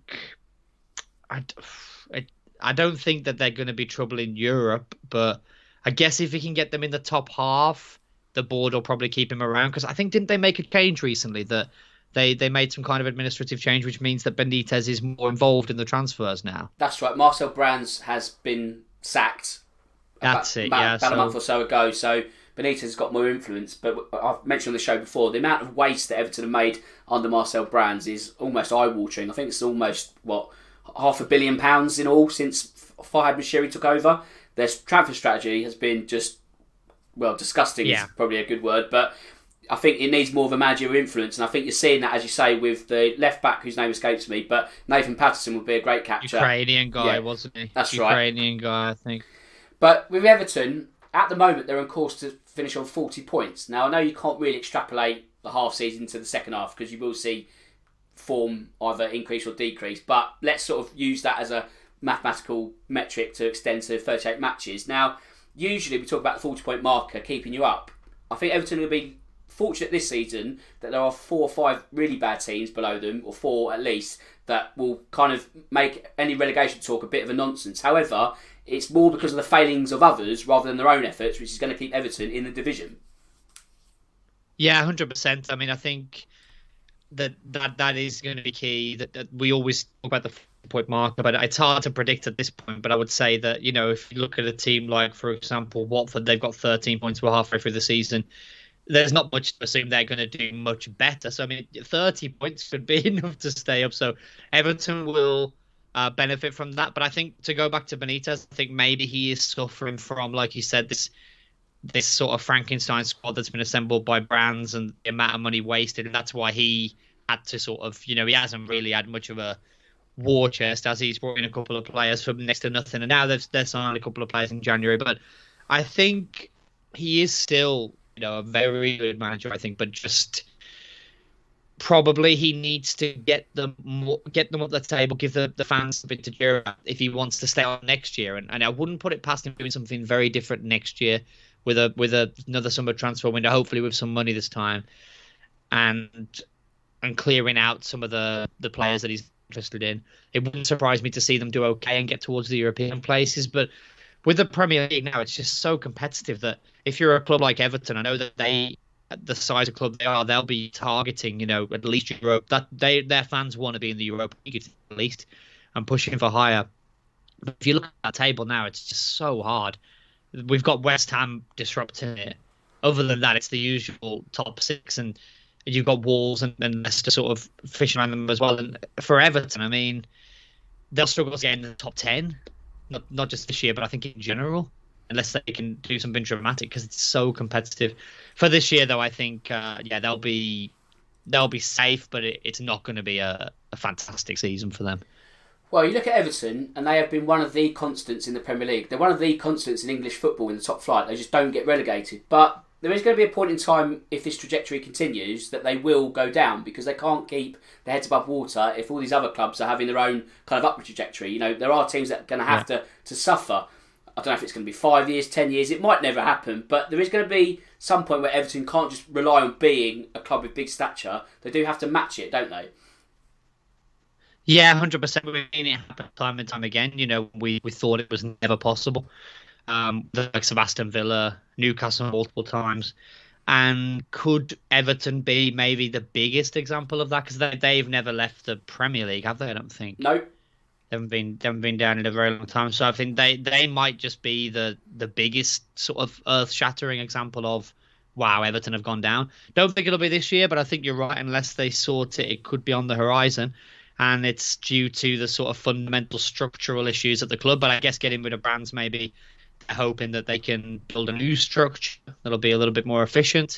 I, I, I don't think that they're going to be trouble in Europe, but I guess if he can get them in the top half, the board will probably keep him around, because I think, didn't they make a change recently that they they made some kind of administrative change, which means that Benitez is more involved in the transfers now? That's right. Marcel Brands has been sacked. That's about, it. about, yeah, about so... a month or so ago. So Benitez has got more influence. But I've mentioned on the show before, the amount of waste that Everton have made under Marcel Brands is almost eye-watering. I think it's almost what half a billion pounds in all since Farhad Moshiri took over. Their transfer strategy has been just, well, disgusting yeah. is probably a good word, but I think it needs more of a managerial influence, and I think you're seeing that, as you say, with the left back whose name escapes me, but Nathan Patterson would be a great capture. Ukrainian guy, yeah. wasn't he? That's Ukrainian right. Ukrainian guy, I think. But with Everton, at the moment, they're on course to finish on forty points. Now, I know you can't really extrapolate the half season to the second half, because you will see form either increase or decrease, but let's sort of use that as a mathematical metric to extend to thirty-eight matches. Now, usually we talk about the forty-point marker keeping you up. I think Everton will be fortunate this season that there are four or five really bad teams below them, or four at least, that will kind of make any relegation talk a bit of a nonsense. However, it's more because of the failings of others rather than their own efforts, which is going to keep Everton in the division. Yeah, one hundred percent. I mean, I think that that, that is going to be key. That, that we always talk about the point marker, but it's hard to predict at this point. But I would say that, you know, if you look at a team like, for example, Watford, they've got thirteen points. We're halfway through the season. There's not much to assume they're going to do much better. So, I mean, thirty points should be enough to stay up. So Everton will uh, benefit from that. But I think, to go back to Benitez, I think maybe he is suffering from, like you said, this this sort of Frankenstein squad that's been assembled by Brands and the amount of money wasted. And that's why he had to sort of, you know, he hasn't really had much of a war chest, as he's brought in a couple of players for next to nothing, and now they've they're signed a couple of players in January. But I think he is still, you know, a very good manager, I think, but just probably he needs to get them more, get them up the table, give the, the fans a bit to cheer at if he wants to stay on next year. And, and I wouldn't put it past him doing something very different next year with a with a, another summer transfer window, hopefully with some money this time, and and clearing out some of the, the players that he's interested in. It wouldn't surprise me to see them do okay and get towards the European places. But with the Premier League now, it's just so competitive that if you're a club like Everton, I know that they, at the size of club they are, they'll be targeting, you know, at least Europe. That they their fans want to be in the Europa League at least, and pushing for higher. But if you look at that table now, it's just so hard. We've got West Ham disrupting it. Other than that, it's the usual top six, and you've got Wolves and, and Leicester sort of fishing around them as well. And for Everton, I mean, they'll struggle to get in the top ten, not not just this year, but I think in general, unless they can do something dramatic, because it's so competitive. For this year, though, I think uh, yeah, they'll be they'll be safe, but it, it's not going to be a, a fantastic season for them. Well, you look at Everton, and they have been one of the constants in the Premier League. They're one of the constants in English football in the top flight. They just don't get relegated, but there is going to be a point in time, if this trajectory continues, that they will go down, because they can't keep their heads above water if all these other clubs are having their own kind of upward trajectory. You know, there are teams that are going to have yeah. to, to suffer. I don't know if it's going to be five years, ten years. It might never happen, but there is going to be some point where Everton can't just rely on being a club with big stature. They do have to match it, don't they? Yeah, one hundred percent. We've seen it happen time and time again. You know, we, we thought it was never possible. Um, the likes of Aston Villa, Newcastle multiple times. And could Everton be maybe the biggest example of that? Because they, they've never left the Premier League, have they? I don't think. No. They haven't been, they haven't been down in a very long time. So I think they, they might just be the, the biggest sort of earth-shattering example of, wow, Everton have gone down. Don't think it'll be this year, but I think you're right. Unless they sort it, it could be on the horizon. And it's due to the sort of fundamental structural issues at the club. But I guess getting rid of Brands, maybe hoping that they can build a new structure that'll be a little bit more efficient.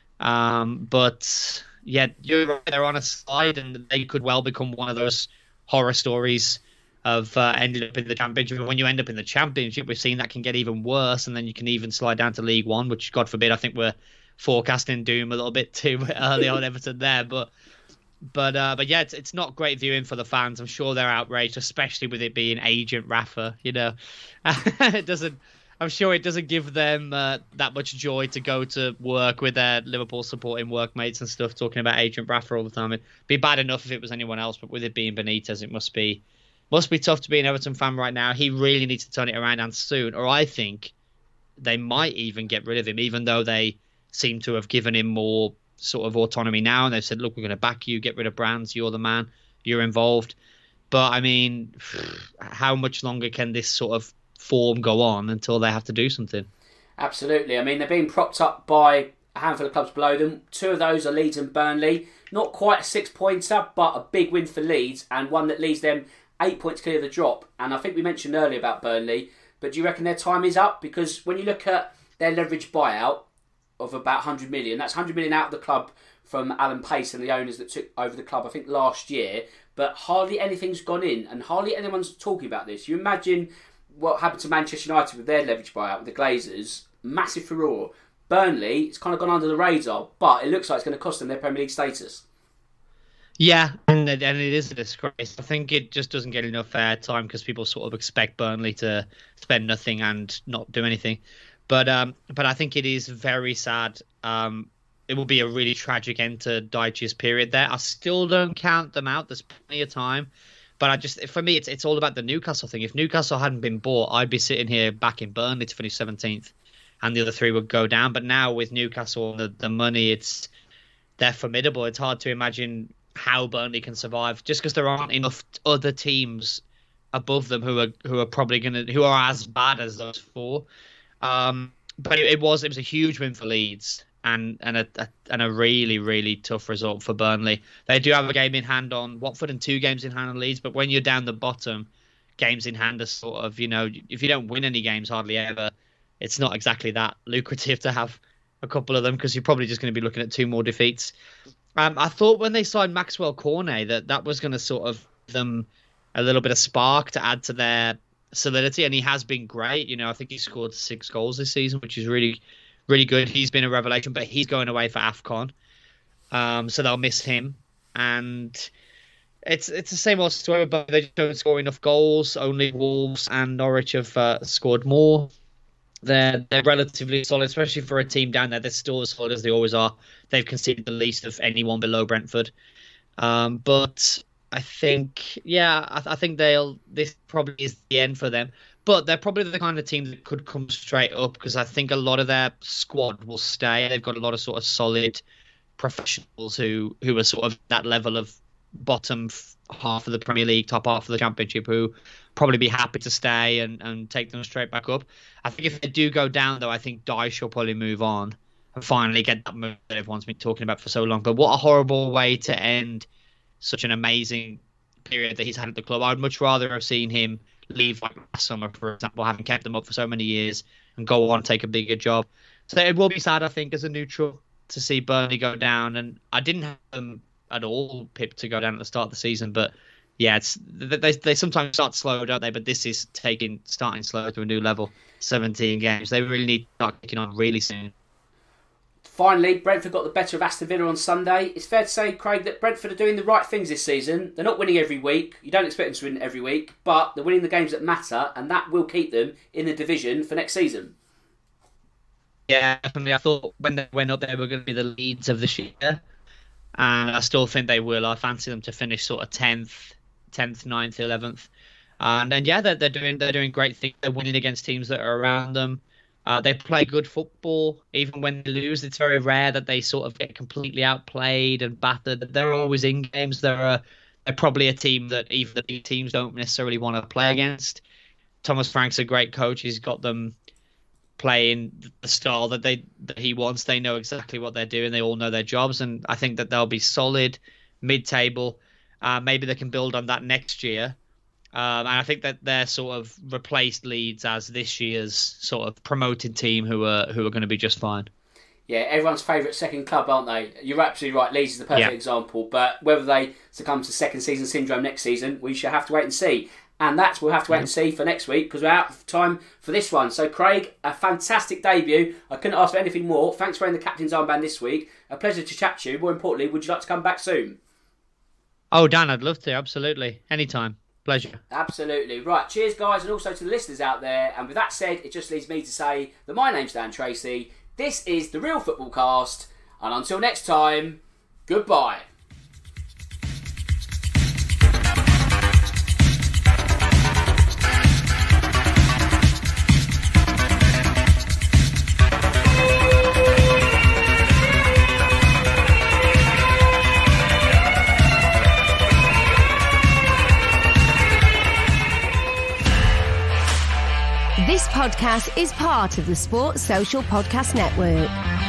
Um, but yeah, you're right, they're on a slide, and they could well become one of those horror stories of uh, ending up in the Championship. And when you end up in the Championship, we've seen that can get even worse, and then you can even slide down to League One, which, God forbid, I think we're forecasting doom a little bit too early on Everton there. But But uh, but yeah, it's it's not great viewing for the fans. I'm sure they're outraged, especially with it being Agent Rafa. You know, it doesn't. I'm sure it doesn't give them uh, that much joy to go to work with their Liverpool supporting workmates and stuff, talking about Agent Rafa all the time. It'd be bad enough if it was anyone else, but with it being Benitez, it must be must be tough to be an Everton fan right now. He really needs to turn it around, and soon, or I think they might even get rid of him, even though they seem to have given him more sort of autonomy now, and they've said, look, we're going to back you, get rid of Brands, you're the man, you're involved. But I mean, how much longer can this sort of form go on until they have to do something? Absolutely. I mean, they're being propped up by a handful of clubs below them. Two of those are Leeds and Burnley. Not quite a six-pointer, but a big win for Leeds, and one that leaves them eight points clear of the drop. And I think we mentioned earlier about Burnley, but do you reckon their time is up? Because when you look at their leveraged buyout of about one hundred million, that's one hundred million out of the club from Alan Pace and the owners that took over the club, I think, last year. But hardly anything's gone in, and hardly anyone's talking about this. You imagine what happened to Manchester United with their leverage buyout with the Glazers. Massive furore. Burnley, it's kind of gone under the radar, but it looks like it's going to cost them their Premier League status. Yeah, and, and it is a disgrace. I think it just doesn't get enough airtime because people sort of expect Burnley to spend nothing and not do anything. But um, but I think it is very sad. Um, it will be a really tragic end to Dyche's period there. I still don't count them out. There's plenty of time. But I just, for me, it's it's all about the Newcastle thing. If Newcastle hadn't been bought, I'd be sitting here back in Burnley to finish seventeenth, and the other three would go down. But now with Newcastle and the, the money, it's they're formidable. It's hard to imagine how Burnley can survive just because there aren't enough other teams above them who are who are probably going to who are as bad as those four. Um, but it, it was it was a huge win for Leeds. And and a, a and a really really tough result for Burnley. They do have a game in hand on Watford and two games in hand on Leeds. But when you're down the bottom, games in hand are sort of, you know, if you don't win any games hardly ever, it's not exactly that lucrative to have a couple of them because you're probably just going to be looking at two more defeats. Um, I thought when they signed Maxwell Cornet that that was going to sort of give them a little bit of spark to add to their solidity, and he has been great. You know, I think he scored six goals this season, which is really. Really good. He's been a revelation, but he's going away for AFCON, um, so they'll miss him. And it's it's the same old story, but they just don't score enough goals. Only Wolves and Norwich have uh, scored more. They're they're relatively solid, especially for a team down there. They're still as solid as they always are. They've conceded the least of anyone below Brentford. Um, but I think, yeah, I, I think they'll. This probably is the end for them. But they're probably the kind of team that could come straight up because I think a lot of their squad will stay. They've got a lot of sort of solid professionals who, who are sort of that level of bottom half of the Premier League, top half of the Championship, who probably be happy to stay and, and take them straight back up. I think if they do go down, though, I think Dyche will probably move on and finally get that move that everyone's been talking about for so long. But what a horrible way to end such an amazing period that he's had at the club. I would much rather have seen him leave like last summer, for example, having kept them up for so many years and go on and take a bigger job. So it will be sad, I think, as a neutral to see Burnley go down. And I didn't have them at all pipped to go down at the start of the season, but yeah, it's they they sometimes start slow, don't they? But this is taking starting slow to a new level. seventeen games. They really need to start kicking on really soon. Finally, Brentford got the better of Aston Villa on Sunday. It's fair to say, Craig, that Brentford are doing the right things this season. They're not winning every week. You don't expect them to win every week, but they're winning the games that matter, and that will keep them in the division for next season. Yeah, definitely. I thought when they went up, they were going to be the Leeds of this year, and I still think they will. I fancy them to finish sort of tenth, tenth, ninth, eleventh, and then yeah, they're, they're doing they're doing great things. They're winning against teams that are around them. Uh, they play good football, even when they lose. It's very rare that they sort of get completely outplayed and battered. They're always in games. They're, a, they're probably a team that even the big teams don't necessarily want to play against. Thomas Frank's a great coach. He's got them playing the style that they that he wants. They know exactly what they're doing. They all know their jobs, and I think that they'll be solid, mid-table. Uh, maybe they can build on that next year. Um, and I think that they're sort of replaced Leeds as this year's sort of promoted team who are who are going to be just fine. Yeah, everyone's favourite second club, aren't they? You're absolutely right. Leeds is the perfect yeah. example. But whether they succumb to second season syndrome next season, we shall have to wait and see. And that's we'll have to wait yeah. and see for next week because we're out of time for this one. So, Craig, a fantastic debut. I couldn't ask for anything more. Thanks for wearing the captain's armband this week. A pleasure to chat to you. More importantly, would you like to come back soon? Oh, Dan, I'd love to. Absolutely. Anytime. Pleasure. Absolutely. Right, cheers guys, and also to the listeners out there. And with that said, it just leaves me to say that my name's Dan Tracy. This is The Real Football Cast, and until next time, goodbye. This podcast is part of the Sports Social Podcast Network.